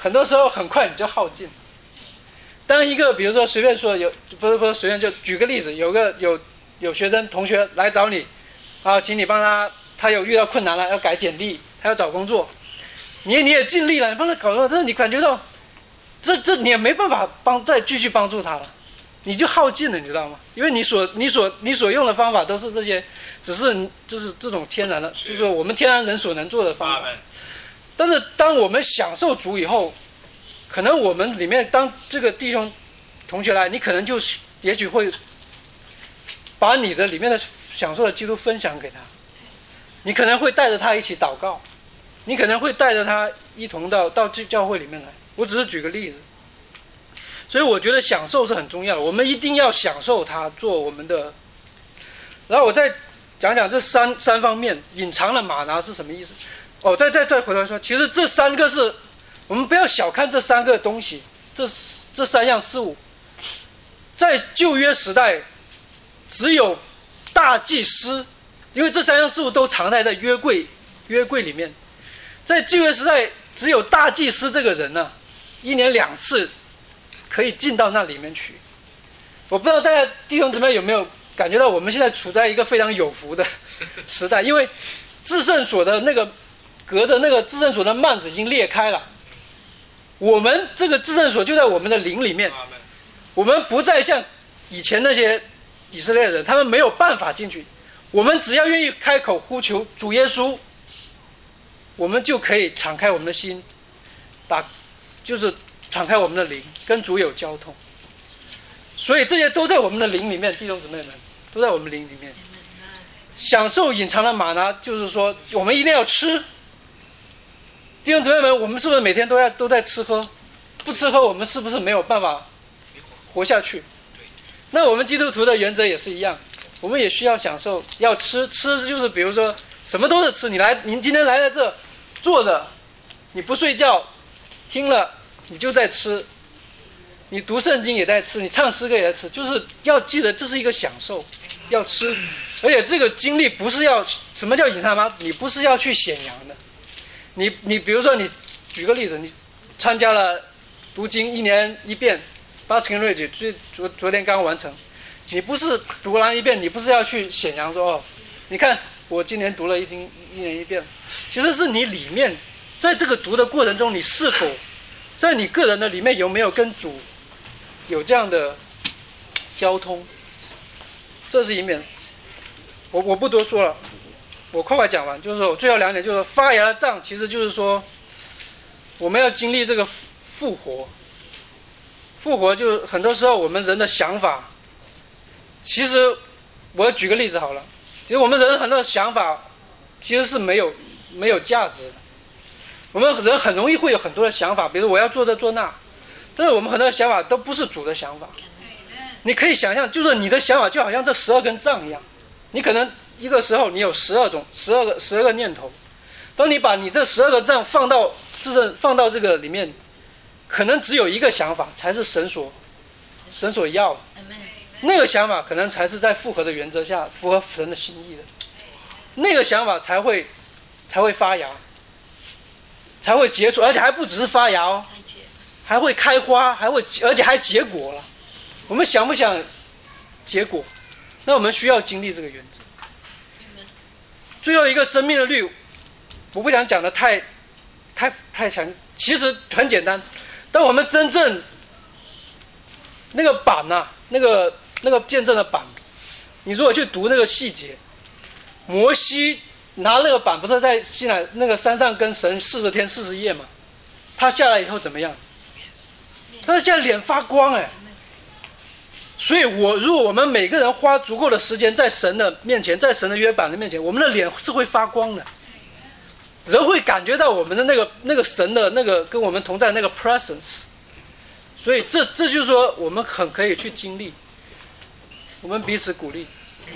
很多时候很快你就耗尽。当一个比如说随便说有不是不是随便就举个例子，有个有有学生同学来找你，啊，请你帮他，他有遇到困难了，要改简历，他要找工作，你你也尽力了，你帮他搞了，但是你感觉到，这这你也没办法帮再继续帮助他了，你就耗尽了，你知道吗？因为你所你所你所用的方法都是这些，只是就是这种天然的，就是说我们天然人所能做的方法。但是当我们享受主以后，可能我们里面当这个弟兄同学来，你可能就也许会把你的里面的享受的基督分享给他，你可能会带着他一起祷告，你可能会带着他一同到到这教会里面来。我只是举个例子，所以我觉得享受是很重要的，我们一定要享受它做我们的。然后我再讲讲这三三方面，隐藏的玛拿是什么意思？哦，再再再回头说，其实这三个是我们不要小看这三个东西，这这三样事物，在旧约时代只有大祭司，因为这三样事物都藏在在约柜约柜里面，在旧约时代只有大祭司这个人呢、啊，一年两次可以进到那里面去。我不知道大家弟兄姊妹有没有感觉到，我们现在处在一个非常有福的时代，因为至圣所的那个隔着那个至圣所的幔子已经裂开了，我们这个至圣所就在我们的灵里面，我们不再像以前那些以色列人，他们没有办法进去，我们只要愿意开口呼求主耶稣，我们就可以敞开我们的心，打就是敞开我们的灵，跟主有交通。所以这些都在我们的灵里面，弟兄姊妹们都在我们灵里面。享受隐藏的玛拿，就是说我们一定要吃。弟兄姊妹们，我们是不是每天都在都在吃喝？不吃喝，我们是不是没有办法活下去？那我们基督徒的原则也是一样，我们也需要享受，要吃。吃就是比如说什么都是吃。你来，您今天来在这坐着，你不睡觉，听了你就在吃。你读圣经也在吃，你唱诗歌也在吃，就是要记得这是一个享受，要吃。而且这个经历不是要什么叫隐藏吗？你不是要去显扬的。你你比如说你举个例子，你参加了读经一年一遍，巴斯肯瑞举最昨昨天刚完成，你不是读完一遍，你不是要去显扬说哦，你看我今年读了一经一年一遍，其实是你里面在这个读的过程中，你是否在你个人的里面有没有跟主有这样的交通，这是一面。我我不多说了，我快快讲完。就是说最后两点，就是发芽的杖，其实就是说我们要经历这个复活。复活就很多时候我们人的想法，其实我举个例子好了，其实我们人很多想法其实是没有没有价值的。我们人很容易会有很多的想法，比如我要做这做那，但是我们很多的想法都不是主的想法。你可以想象，就是你的想法就好像这十二根杖一样，你可能一个时候你有十二种、十二个、十二个念头。当你把你这十二个杖放到这放到这个里面，可能只有一个想法才是神所神所要的，那个想法可能才是在复合的原则下符合神的心意的，那个想法才会才会发芽，才会结出，而且还不只是发芽哦，还会开花，还会而且还结果了。我们想不想结果？那我们需要经历这个原则。最后一个生命的律，我不想讲的太太太强，其实很简单。当我们真正那个板啊，那个那个见证的板，你如果去读那个细节，摩西拿那个板不是在西奈那个山上跟神四十天四十夜嘛？他下来以后怎么样？他现在脸发光哎。所以我如果我们每个人花足够的时间在神的面前，在神的约版的面前，我们的脸是会发光的，人会感觉到我们的那个那个神的那个跟我们同在那个 presence。 所以这这就是说我们很可以去经历，我们彼此鼓励。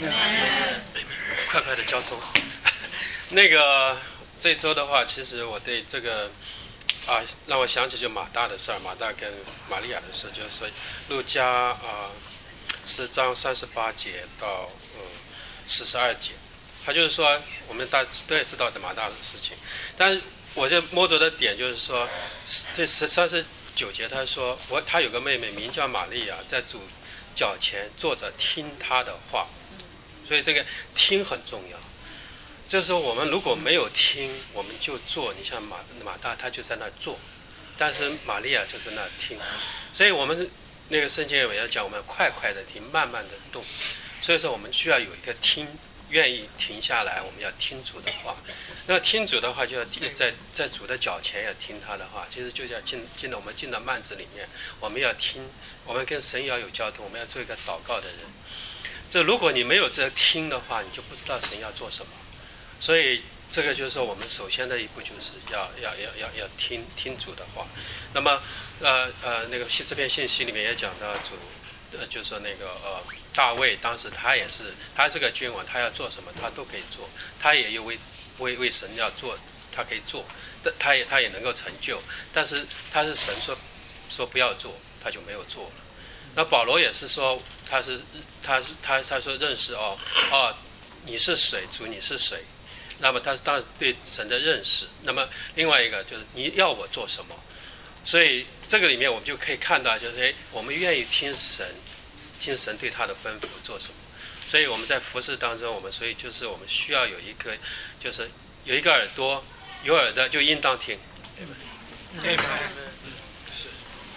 快快的交通。那个这周的话，其实我对这个啊，让我想起就马大的事儿，马大跟玛利亚的事，就是说路加啊十章三十八节到呃四十二节，他就是说我们大家都也知道的马大的事情，但是我就摸着的点就是说，这十三十九节他说我他有个妹妹名叫玛利亚，在主脚前坐着听他的话，所以这个听很重要。就是说我们如果没有听，我们就做。你像马马大他就在那做，但是玛利亚就在那听，所以我们那个圣经里面要讲我们快快的听，慢慢的动。所以说我们需要有一个听，愿意停下来，我们要听主的话。那听主的话就要在在主的脚前要听他的话，其实就要进进到我们进到幔子里面，我们要听，我们跟神要有交通，我们要做一个祷告的人。这如果你没有这听的话，你就不知道神要做什么。所以这个就是说我们首先的一步就是要要要要要听听主的话。那么呃呃那个这篇信息里面也讲到主，呃就是说那个呃大卫当时他也是他是个君王，他要做什么他都可以做，他也有为为为神要做，他可以做，但他也他也能够成就，但是他是神说说不要做，他就没有做了。那保罗也是说他是他是他他说认识哦哦你是谁，主你是谁。那么他是当然对神的认识，那么另外一个就是你要我做什么，所以这个里面我们就可以看到，就是哎，我们愿意听神，听神对他的吩咐做什么。所以我们在服事当中，我们所以就是我们需要有一个，就是有一个耳朵，有耳的就应当听，对吧？对吧？是。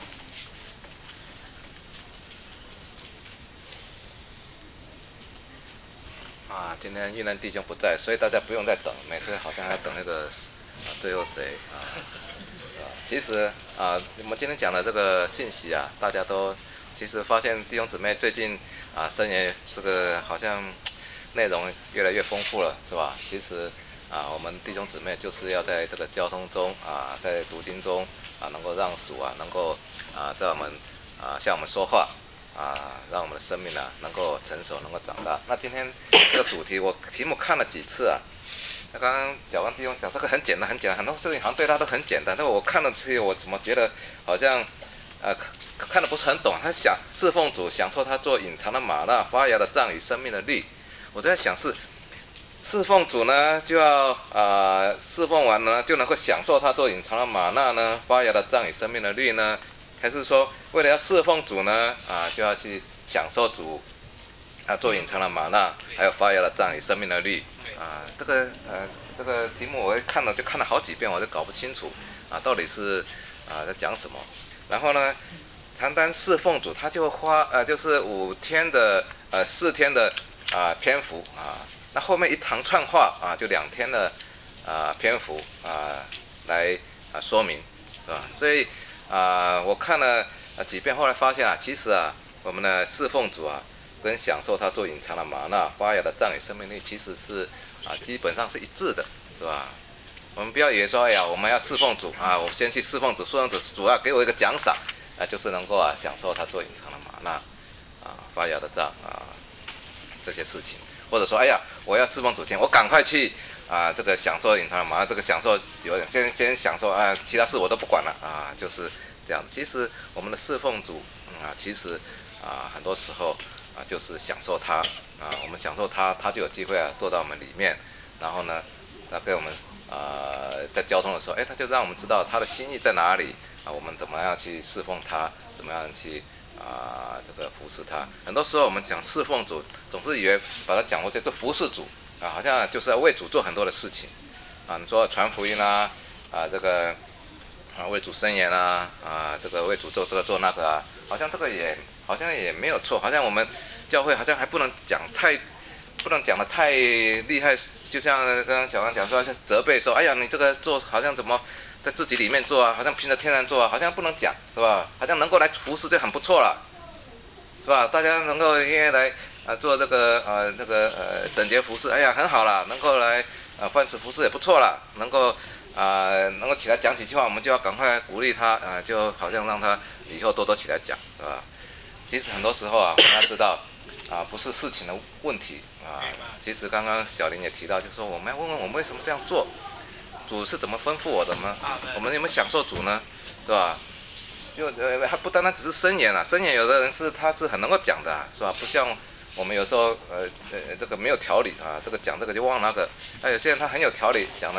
啊，今天玉兰弟兄不在，所以大家不用再等，每次好像还要等那个啊，最后谁啊？啊，其实啊，我们今天讲的这个信息啊，大家都其实发现弟兄姊妹最近啊，圣言这个好像内容越来越丰富了，是吧？其实啊，我们弟兄姊妹就是要在这个交通中啊，在读经中啊，能够让主啊，能够啊，在我们啊向我们说话。啊，让我们的生命啊能够成熟，能够长大。那今天这个主题，我题目看了几次啊。那刚刚小王弟兄讲这个很简单，很简单，很多事情好像对他都很简单。但我看了之后，我怎么觉得好像呃看的不是很懂。他想侍奉主，享受他做隐藏的玛纳，发芽的杖与生命的律。我在想是侍奉主呢，就要啊、呃、侍奉完呢就能够享受他做隐藏的玛纳呢，发芽的杖与生命的律呢？还是说，为了要侍奉主呢，啊，就要去享受主，啊，做隐藏的玛纳，还有发芽的杖与生命的律，啊，这个呃，这个题目我看了就看了好几遍，我就搞不清楚，啊，到底是啊在讲什么。然后呢，单单侍奉主，他就花呃，就是五天的呃四天的啊篇幅啊，那后面一长串话啊，就两天的啊篇幅啊来啊说明，是吧？所以。啊，我看了啊几遍，后来发现啊，其实啊，我们的侍奉主啊，跟享受他做隐藏的玛纳、发芽的杖与生命力，其实是啊，基本上是一致的，是吧？我们不要以为说，哎呀，我们要侍奉主啊，我先去侍奉主，侍奉主主要给我一个奖赏，啊，就是能够啊享受他做隐藏的玛纳、啊发芽的杖啊这些事情，或者说，哎呀，我要侍奉主前，我赶快去。啊，这个享受隐藏的玛纳，这个享受有点先先享受啊，其他事我都不管了啊，就是这样。其实我们的侍奉主、嗯、啊，其实啊很多时候啊就是享受他啊，我们享受他，他就有机会啊坐到我们里面，然后呢，他给我们啊在交通的时候，哎，他就让我们知道他的心意在哪里啊，我们怎么样去侍奉他，怎么样去啊这个服侍他。很多时候我们讲侍奉主，总是以为把它讲过就是服侍主。啊，好像就是要为主做很多的事情，啊，你说传福音啊，啊，这个啊为主申言啊，啊，这个为主做这个做那个啊，好像这个也好像也没有错，好像我们教会好像还不能讲太，不能讲的太厉害，就像刚刚小刚讲说，责备说，哎呀，你这个做好像怎么在自己里面做啊，好像凭着天然做啊，好像不能讲，是吧？好像能够来服侍就很不错了，是吧？大家能够愿意来。啊，做这个呃这个呃整洁服侍，哎呀很好了，能够来啊饭食服侍也不错了，能够啊、呃、能够起来讲几句话，我们就要赶快鼓励他啊、呃，就好像让他以后多多起来讲，是吧？其实很多时候啊，我们要知道啊，不是事情的问题啊。其实刚刚小林也提到，就是说我们要问问我们为什么这样做，主是怎么吩咐我的呢？我们有没有享受主呢？是吧？就呃还不单单只是申言啊，申言有的人是他是很能够讲的、啊，是吧？不像。我们有时候呃呃这个没有条理啊，这个讲这个就忘那个。那有些人他很有条理，讲了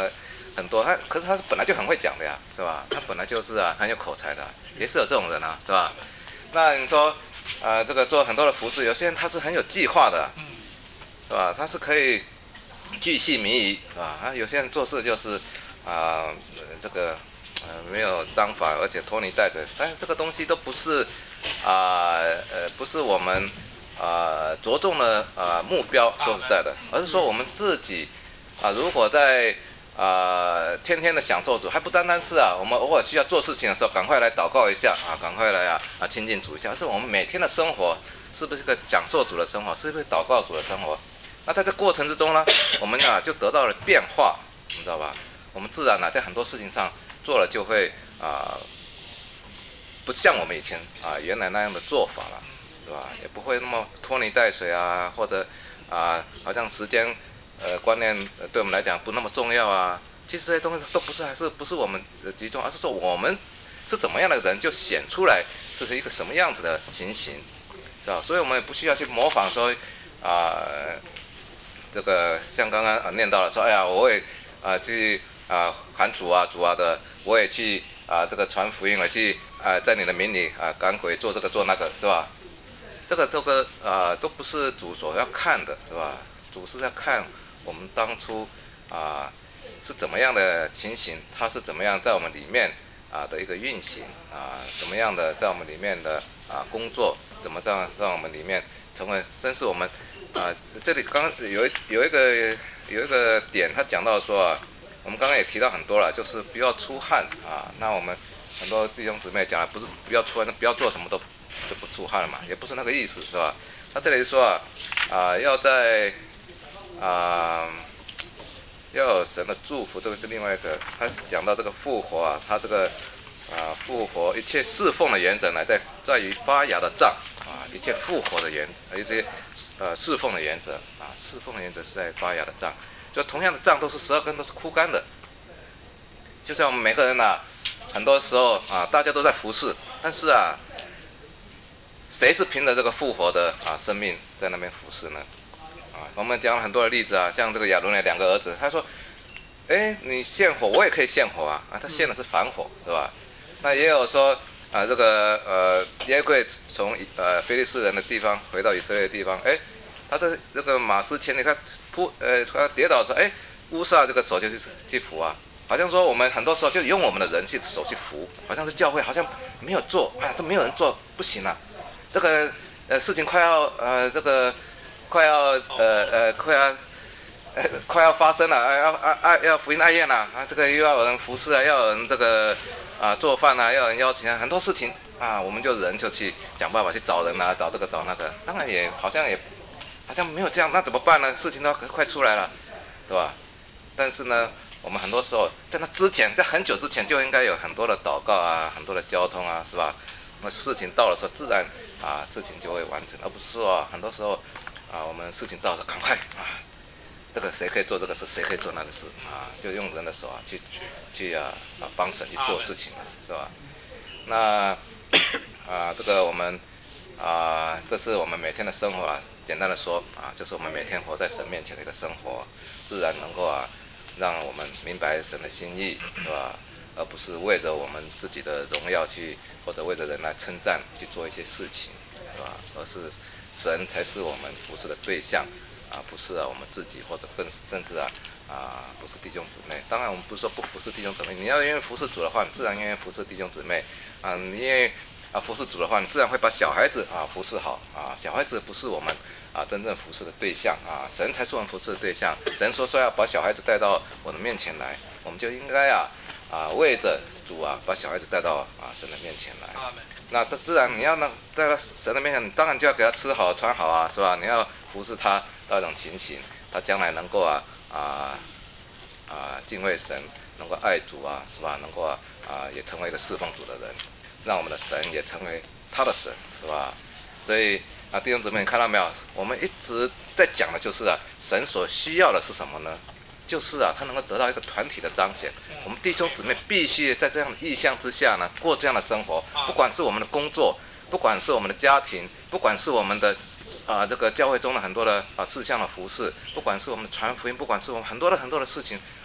很多，他可是他是本来就很会讲的呀，是吧？他本来就是啊很有口才的，也是有这种人啊，是吧？那你说，呃，这个做很多的服饰，有些人他是很有计划的，是吧？他是可以巨细靡遗，是吧？啊，有些人做事就是啊、呃，这个呃没有章法，而且拖泥带水，但是这个东西都不是啊 呃, 呃不是我们啊、呃、着重的啊、呃、目标，说实在的，而是说我们自己啊、呃，如果在啊、呃，天天的享受主，还不单单是啊，我们偶尔需要做事情的时候，赶快来祷告一下啊，赶快来啊啊亲近主一下，而是我们每天的生活是不是一个享受主的生活，是不是祷告主的生活？那在这过程之中呢，我们啊就得到了变化，你知道吧？我们自然啊在很多事情上做了就会啊、呃，不像我们以前啊原来那样的做法了，是吧？也不会那么拖泥带水啊，或者啊好像时间。呃，观念呃对我们来讲不那么重要啊。其实这些东西都不是，还是不是我们的集中，而是说我们是怎么样的人，就显出来是一个什么样子的情形，是吧？所以我们也不需要去模仿说啊、呃，这个像刚刚啊念到了说，哎呀，我也啊去啊喊主啊主啊的，我也去啊这个传福音，我去啊在你的名里啊赶鬼做这个做那个，是吧？这个这个啊都不是主所要看的，是吧？主是要看。我们当初啊、呃、是怎么样的情形？它是怎么样在我们里面啊、呃、的一个运行啊、呃？怎么样的在我们里面的啊、呃、工作？怎么让让我们里面成为？真是我们啊、呃、这里刚刚有有一个有一个点，他讲到说啊，我们刚刚也提到很多了，就是不要出汗啊。那我们很多弟兄姊妹讲了，不是不要出汗，不要做什么都就不出汗了嘛，也不是那个意思，是吧？他这里说啊啊、呃、要在啊、呃，要有神的祝福，这个是另外一个。他讲到这个复活啊，他这个啊、呃、复活一切侍奉的原则呢，在在于发芽的杖啊，一切复活的原一些呃侍奉的原则啊，侍奉的原则是在发芽的杖。就同样的杖都是十二根都是枯干的，就像我们每个人呐、啊，很多时候啊，大家都在服侍，但是啊，谁是凭着这个复活的啊生命在那边服侍呢？啊，我们讲了很多的例子啊，像这个亚伦的两个儿子，他说，哎，你献火，我也可以献火啊，啊，他献的是反火，是吧？那也有说啊，这个呃约柜从呃非利士人的地方回到以色列的地方，哎，他这这个马斯前，你看扑呃他跌倒的时候，哎，乌撒这个手就去去扶啊，好像说我们很多时候就用我们的人去手去扶，好像是教会好像没有做，哎，都没有人做，不行啊，这个呃事情快要呃这个。快要呃呃快要呃快要发生了，啊要啊啊要福音爱宴了啊，这个又要有人服侍啊，要有人这个啊做饭啊，要有人邀请啊，很多事情啊，我们就人就去想办法去找人啊，找这个找那个，当然也好像也好像没有这样，那怎么办呢？事情都快出来了，是吧？但是呢，我们很多时候在那之前，在很久之前就应该有很多的祷告啊，很多的交通啊，是吧？那事情到了时候，自然啊事情就会完成，而不是说、啊、很多时候。啊，我们事情到了，赶快啊！这个谁可以做这个事，谁可以做那个事啊？就用人的手啊，去去啊啊帮神去做事情，是吧？那啊，这个我们啊，这是我们每天的生活啊。简单的说啊，就是我们每天活在神面前的一个生活，自然能够啊，让我们明白神的心意，是吧？而不是为着我们自己的荣耀去，或者为着人来称赞去做一些事情，是吧？而是。神才是我们服侍的对象，啊，不是啊，我们自己或者更甚至啊啊，不是弟兄姊妹。当然，我们不是说不服侍弟兄姊妹，你要愿意服侍主的话，你自然愿意服侍弟兄姊妹啊。你愿意啊服侍主的话，你自然会把小孩子啊服侍好啊。小孩子不是我们啊真正服侍的对象啊，神才是我们服侍的对象。神说说要把小孩子带到我的面前来，我们就应该啊啊为着主啊把小孩子带到啊神的面前来。那自然你要那在神的面前，当然就要给他吃好穿好啊，是吧？你要服侍他到一种情形，他将来能够啊啊啊敬畏神，能够爱主啊，是吧？能够啊啊也成为一个侍奉主的人，让我们的神也成为他的神，是吧？所以啊弟兄姊妹，你看到没有？我们一直在讲的就是啊，神所需要的是什么呢？就是啊，他能够得到一个团体的彰显。我们弟兄姊妹必须在这样的意象之下呢，过这样的生活。不管是我们的工作，不管是我们的家庭，不管是我们的啊、呃、这个教会中的很多的啊事项的服事，不管是我们的传福音，不管是我们很多的很多的事情，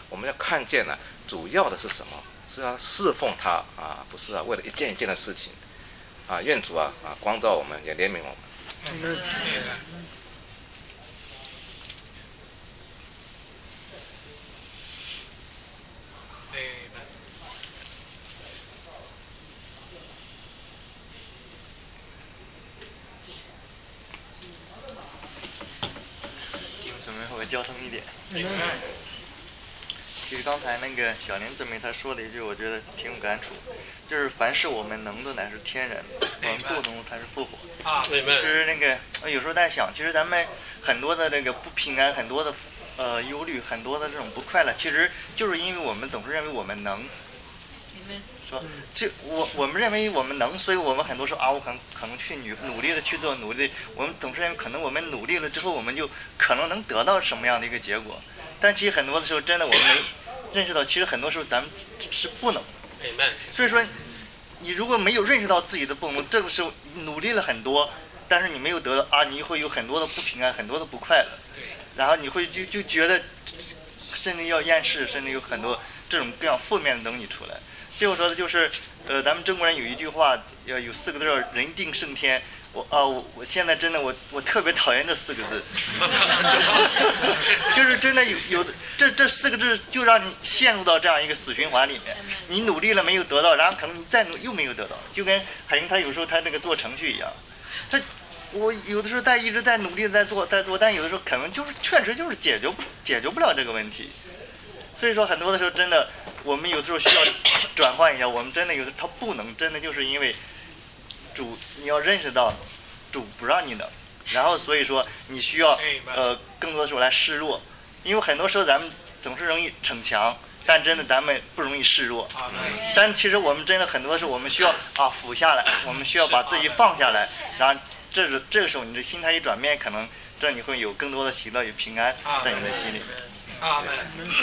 我们要看见呢，主要的是什么？是要侍奉他啊，不是啊，为了一件一件的事情啊。愿主啊啊光照我们，也怜悯我们。 嗯准备会交通一点。其实刚才那个小林姊妹她说了一句，我觉得挺有感触，就是凡是我们能的乃是天然的，我们不能才是复活。 啊， 就是那个有时候在想，其实咱们很多的这个不平安，很多的呃忧虑，很多的这种不快乐，其实就是因为我们总是认为我们能。说，就我我们认为我们能，所以我们很多时候啊，我可能可能去努努力的去做努力，我们总是认为可能我们努力了之后，我们就可能能得到什么样的一个结果，但其实很多的时候，真的我们没认识到，其实很多时候咱们是不能的。所以说，你如果没有认识到自己的不能，这个时候你努力了很多，但是你没有得到啊，你会有很多的不平安，很多的不快乐，然后你会就就觉得，甚至要厌世，甚至有很多这种各样负面的东西出来。最后说的就是，呃，咱们中国人有一句话，要有四个字叫“人定胜天”。我啊，我我现在真的我我特别讨厌这四个字，就是真的有有这这四个字就让你陷入到这样一个死循环里面。你努力了没有得到，然后可能你再努又没有得到，就跟海英他有时候他那个做程序一样，他我有的时候在一直在努力的在做在做，但有的时候可能就是确实就是解决不解决不了这个问题。所以说很多的时候真的，我们有的时候需要转换一下，我们真的有的他不能，真的就是因为主你要认识到主不让你能，然后所以说你需要呃更多的时候来示弱，因为很多时候咱们总是容易逞强，但真的咱们不容易示弱。但其实我们真的很多的时候我们需要啊俯下来，我们需要把自己放下来，然后这是这个时候你的心态一转变，可能这你会有更多的喜乐与平安在你的心里面。 阿门。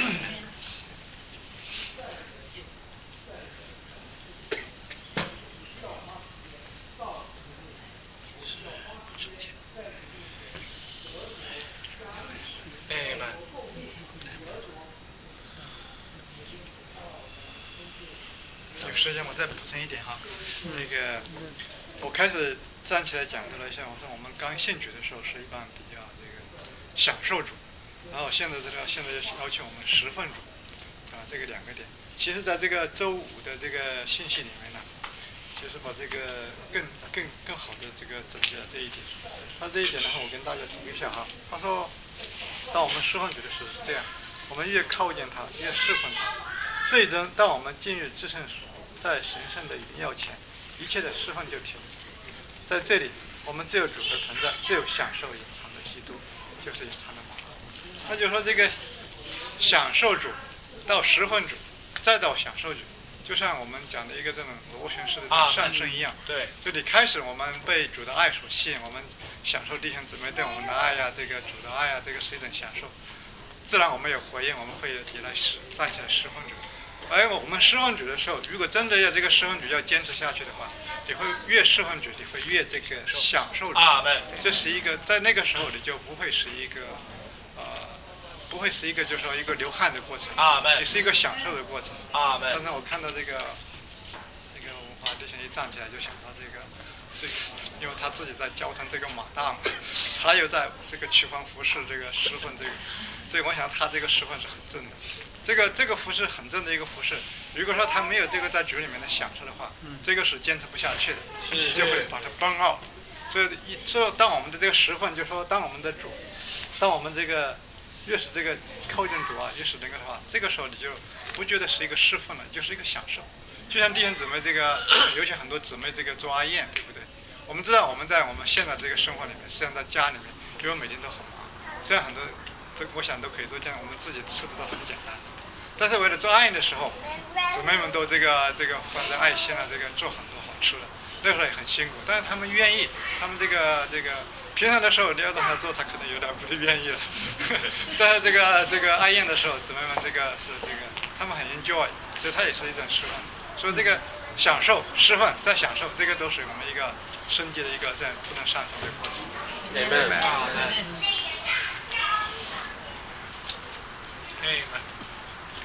有时间我再补充一点哈，那个我开始站起来讲的了一下，我说我们刚信主的时候是一般比较这个享受主，然后现在这个现在要求我们十分主，啊，这个两个点，其实在这个周五的这个信息里面呢，就是把这个更更更好的这个总结了这一点。那这一点的话，我跟大家读一下哈。他说，当我们释放主的时候是这样，我们越靠近他，越释放他。最终，当我们进入至圣所，在神圣的荣耀前，一切的释放就停止。在这里，我们只有主的存在，只有享受隐藏的基督，就是隐藏的马。那就是说，这个享受主，到十分主，再到享受主，就像我们讲的一个这种螺旋式的上升一样。 对。 这里开始我们被主的爱所吸引，我们享受弟兄姊妹对我们的爱呀，这个主的爱呀，这个是一种享受。自然我们有回应，我们会也来释站起来释放主。而我们释放主的时候，如果真的要这个释放主要坚持下去的话，你会越释放主，你会越这个享受主。 阿门。 这是一个在那个时候你就不会是一个呃，不会是一个就是说一个流汗的过程。 阿门。 也是一个享受的过程。 阿门。 刚才我看到这个这个文化弟兄一站起来就想到这个这个，因为他自己在交通这个马大嘛，他又在这个曲风服饰这个释放这个，所以我想他这个释放是很正的。这个这个服饰很正的一个服饰，如果说他没有这个在主里面的享受的话，嗯、这个是坚持不下去的，就会把它崩out。所以一之后，当我们的这个十分，就说当我们的主，当我们这个越是这个靠近主啊，越是那个的话，这个时候你就不觉得是一个侍奉了，就是一个享受。就像弟兄姊妹这个，尤其很多姊妹这个做阿宴，对不对？我们知道我们在我们现在这个生活里面，实际上在家里面，因为每天都很忙，虽然很多，这我想都可以做这样，我们自己吃的都很简单。但是为了做爱宴的时候，姊妹们都这个这个放在爱心啊，这个做很多好吃的，那时候也很辛苦，但是他们愿意，他们这个这个平常的时候你要让他做，他可能有点不是愿意了。但是这个这个爱宴的时候，姊妹们这个是这个他们很 enjoy， 所以它也是一种释放。所以这个享受、释放再享受，这个都是我们一个升级的一个这样不能上升的过程。 明白没？啊，明白。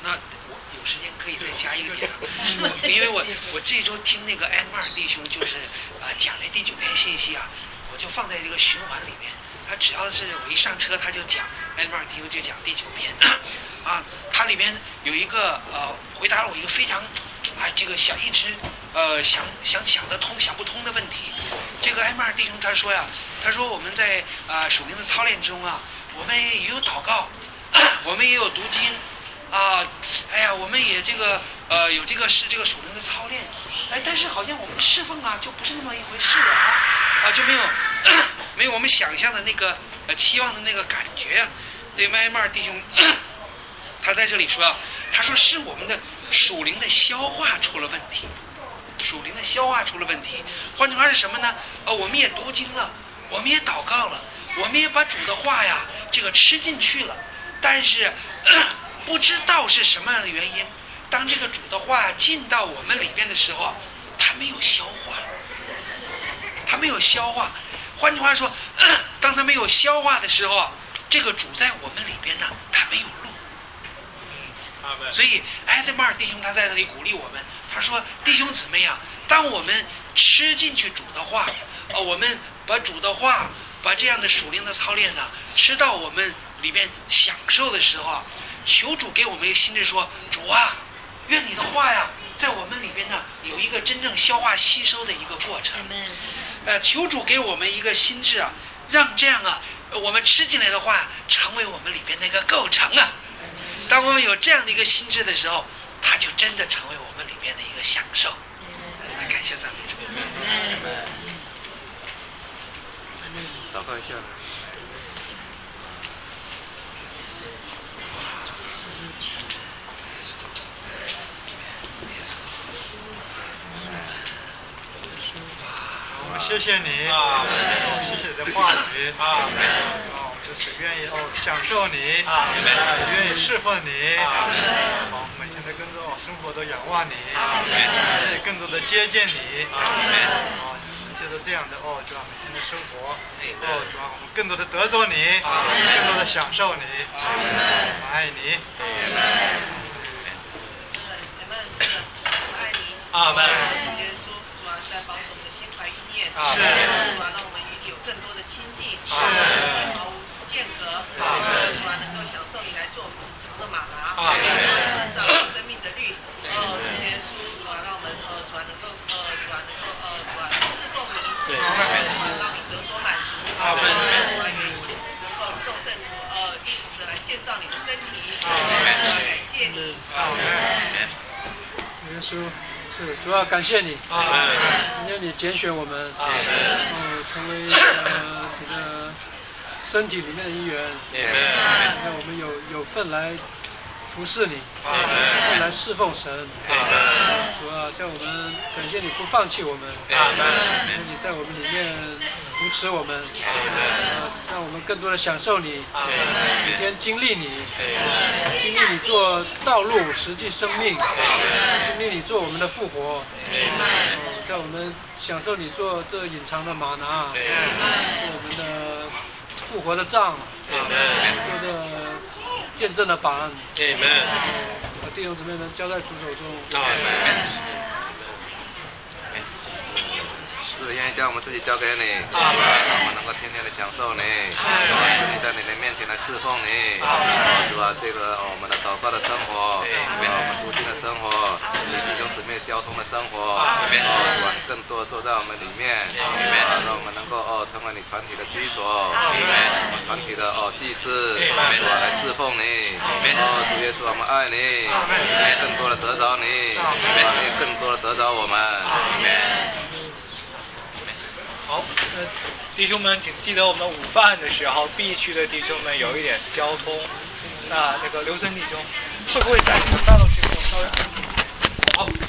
那我有时间可以再加一个点，因为我我这周听那个埃马尔弟兄就是啊、呃、讲了第九篇信息啊，我就放在这个循环里面。他只要是我一上车，他就讲埃马尔弟兄就讲第九篇，啊，它里面有一个呃回答了我一个非常啊这个想一直呃想想想得通想不通的问题。这个埃马尔弟兄他说呀，他说我们在啊、呃、属灵的操练中啊，我们也有祷告，我们也有读经。啊，哎呀，我们也这个呃有这个是这个属灵的操练，哎，但是好像我们侍奉啊就不是那么一回事啊，啊就没有没有我们想象的那个呃期望的那个感觉啊。对，麦麦尔弟兄，他在这里说啊，他说是我们的属灵的消化出了问题，属灵的消化出了问题。换句话是什么呢？呃，我们也读经了，我们也祷告了，我们也把主的话呀这个吃进去了，但是。不知道是什么样的原因，当这个主的话进到我们里边的时候，它没有消化，它没有消化。换句话说，当它没有消化的时候，这个主在我们里边呢，它没有路。所以埃德马尔弟兄他在那里鼓励我们，他说：“弟兄姊妹啊，当我们吃进去主的话，呃，我们把主的话，把这样的属灵的操练呢，吃到我们里边享受的时候啊。”求主给我们一个心智说，主啊，愿你的话呀，在我们里边呢有一个真正消化吸收的一个过程。呃，求主给我们一个心智啊，让这样啊，我们吃进来的话成为我们里边的一个构成啊。当我们有这样的一个心智的时候，它就真的成为我们里边的一个享受。感谢赞美主。 祷告一下。 谢谢你，哦、谢谢你的话语，啊，哦，就是愿意哦享受你，啊，愿意侍奉你，啊，好，每天的工作生活都仰望你，啊，愿意更多的接近你，啊，哦，借着这样的哦，主要每天的生活，哦，主要我们更多的得着你，啊，更多的享受你，啊，我爱你， 阿门。 是， 主啊，让我们与你有更多的亲近，是，毫无间隔，主啊，能够享受你来做我们长的马拿，啊，按照生命的律，呃，主耶稣，主啊，让我们呃，主啊，能够呃，主啊，能够呃，主啊，侍奉你，对，主啊，让你得所满足，啊，主啊，愿意能够众圣徒呃一同的来建造你的身体，啊，感谢你，啊， 耶稣。是，主要感谢你，因为你拣选我们，然后成为呃你的身体里面的一员，让我们有有份来服侍你，有份来侍奉神。主啊，叫我们感谢你不放弃我们，因为你在我们里面扶持我们，呃，让我们更多的享受你，每天经历你，经历你做道路实际生命，经历你做我们的复活，呃，在我们享受你做这隐藏的玛拿，做我们的复活的杖，做这见证的榜，把弟兄姊妹们交在主手中。 是愿意将我们自己交给你，让我们能够天天的享受你，使你在你的面前来侍奉你，是吧？这个我们的祷告的生活，我们读经的生活，与弟兄姊妹交通的生活，哦，是吧？你更多坐在我们里面，让我们能够哦成为你团体的居所，我们团体的哦祭司，是吧？来侍奉你，哦，主耶稣，我们爱你，你更多的得着你，你更多的得着我们。 好，呃，弟兄们，请记得我们午饭的时候，B区的弟兄们有一点交通。那那个刘森弟兄，会不会在你们饭的时候稍微安静？好。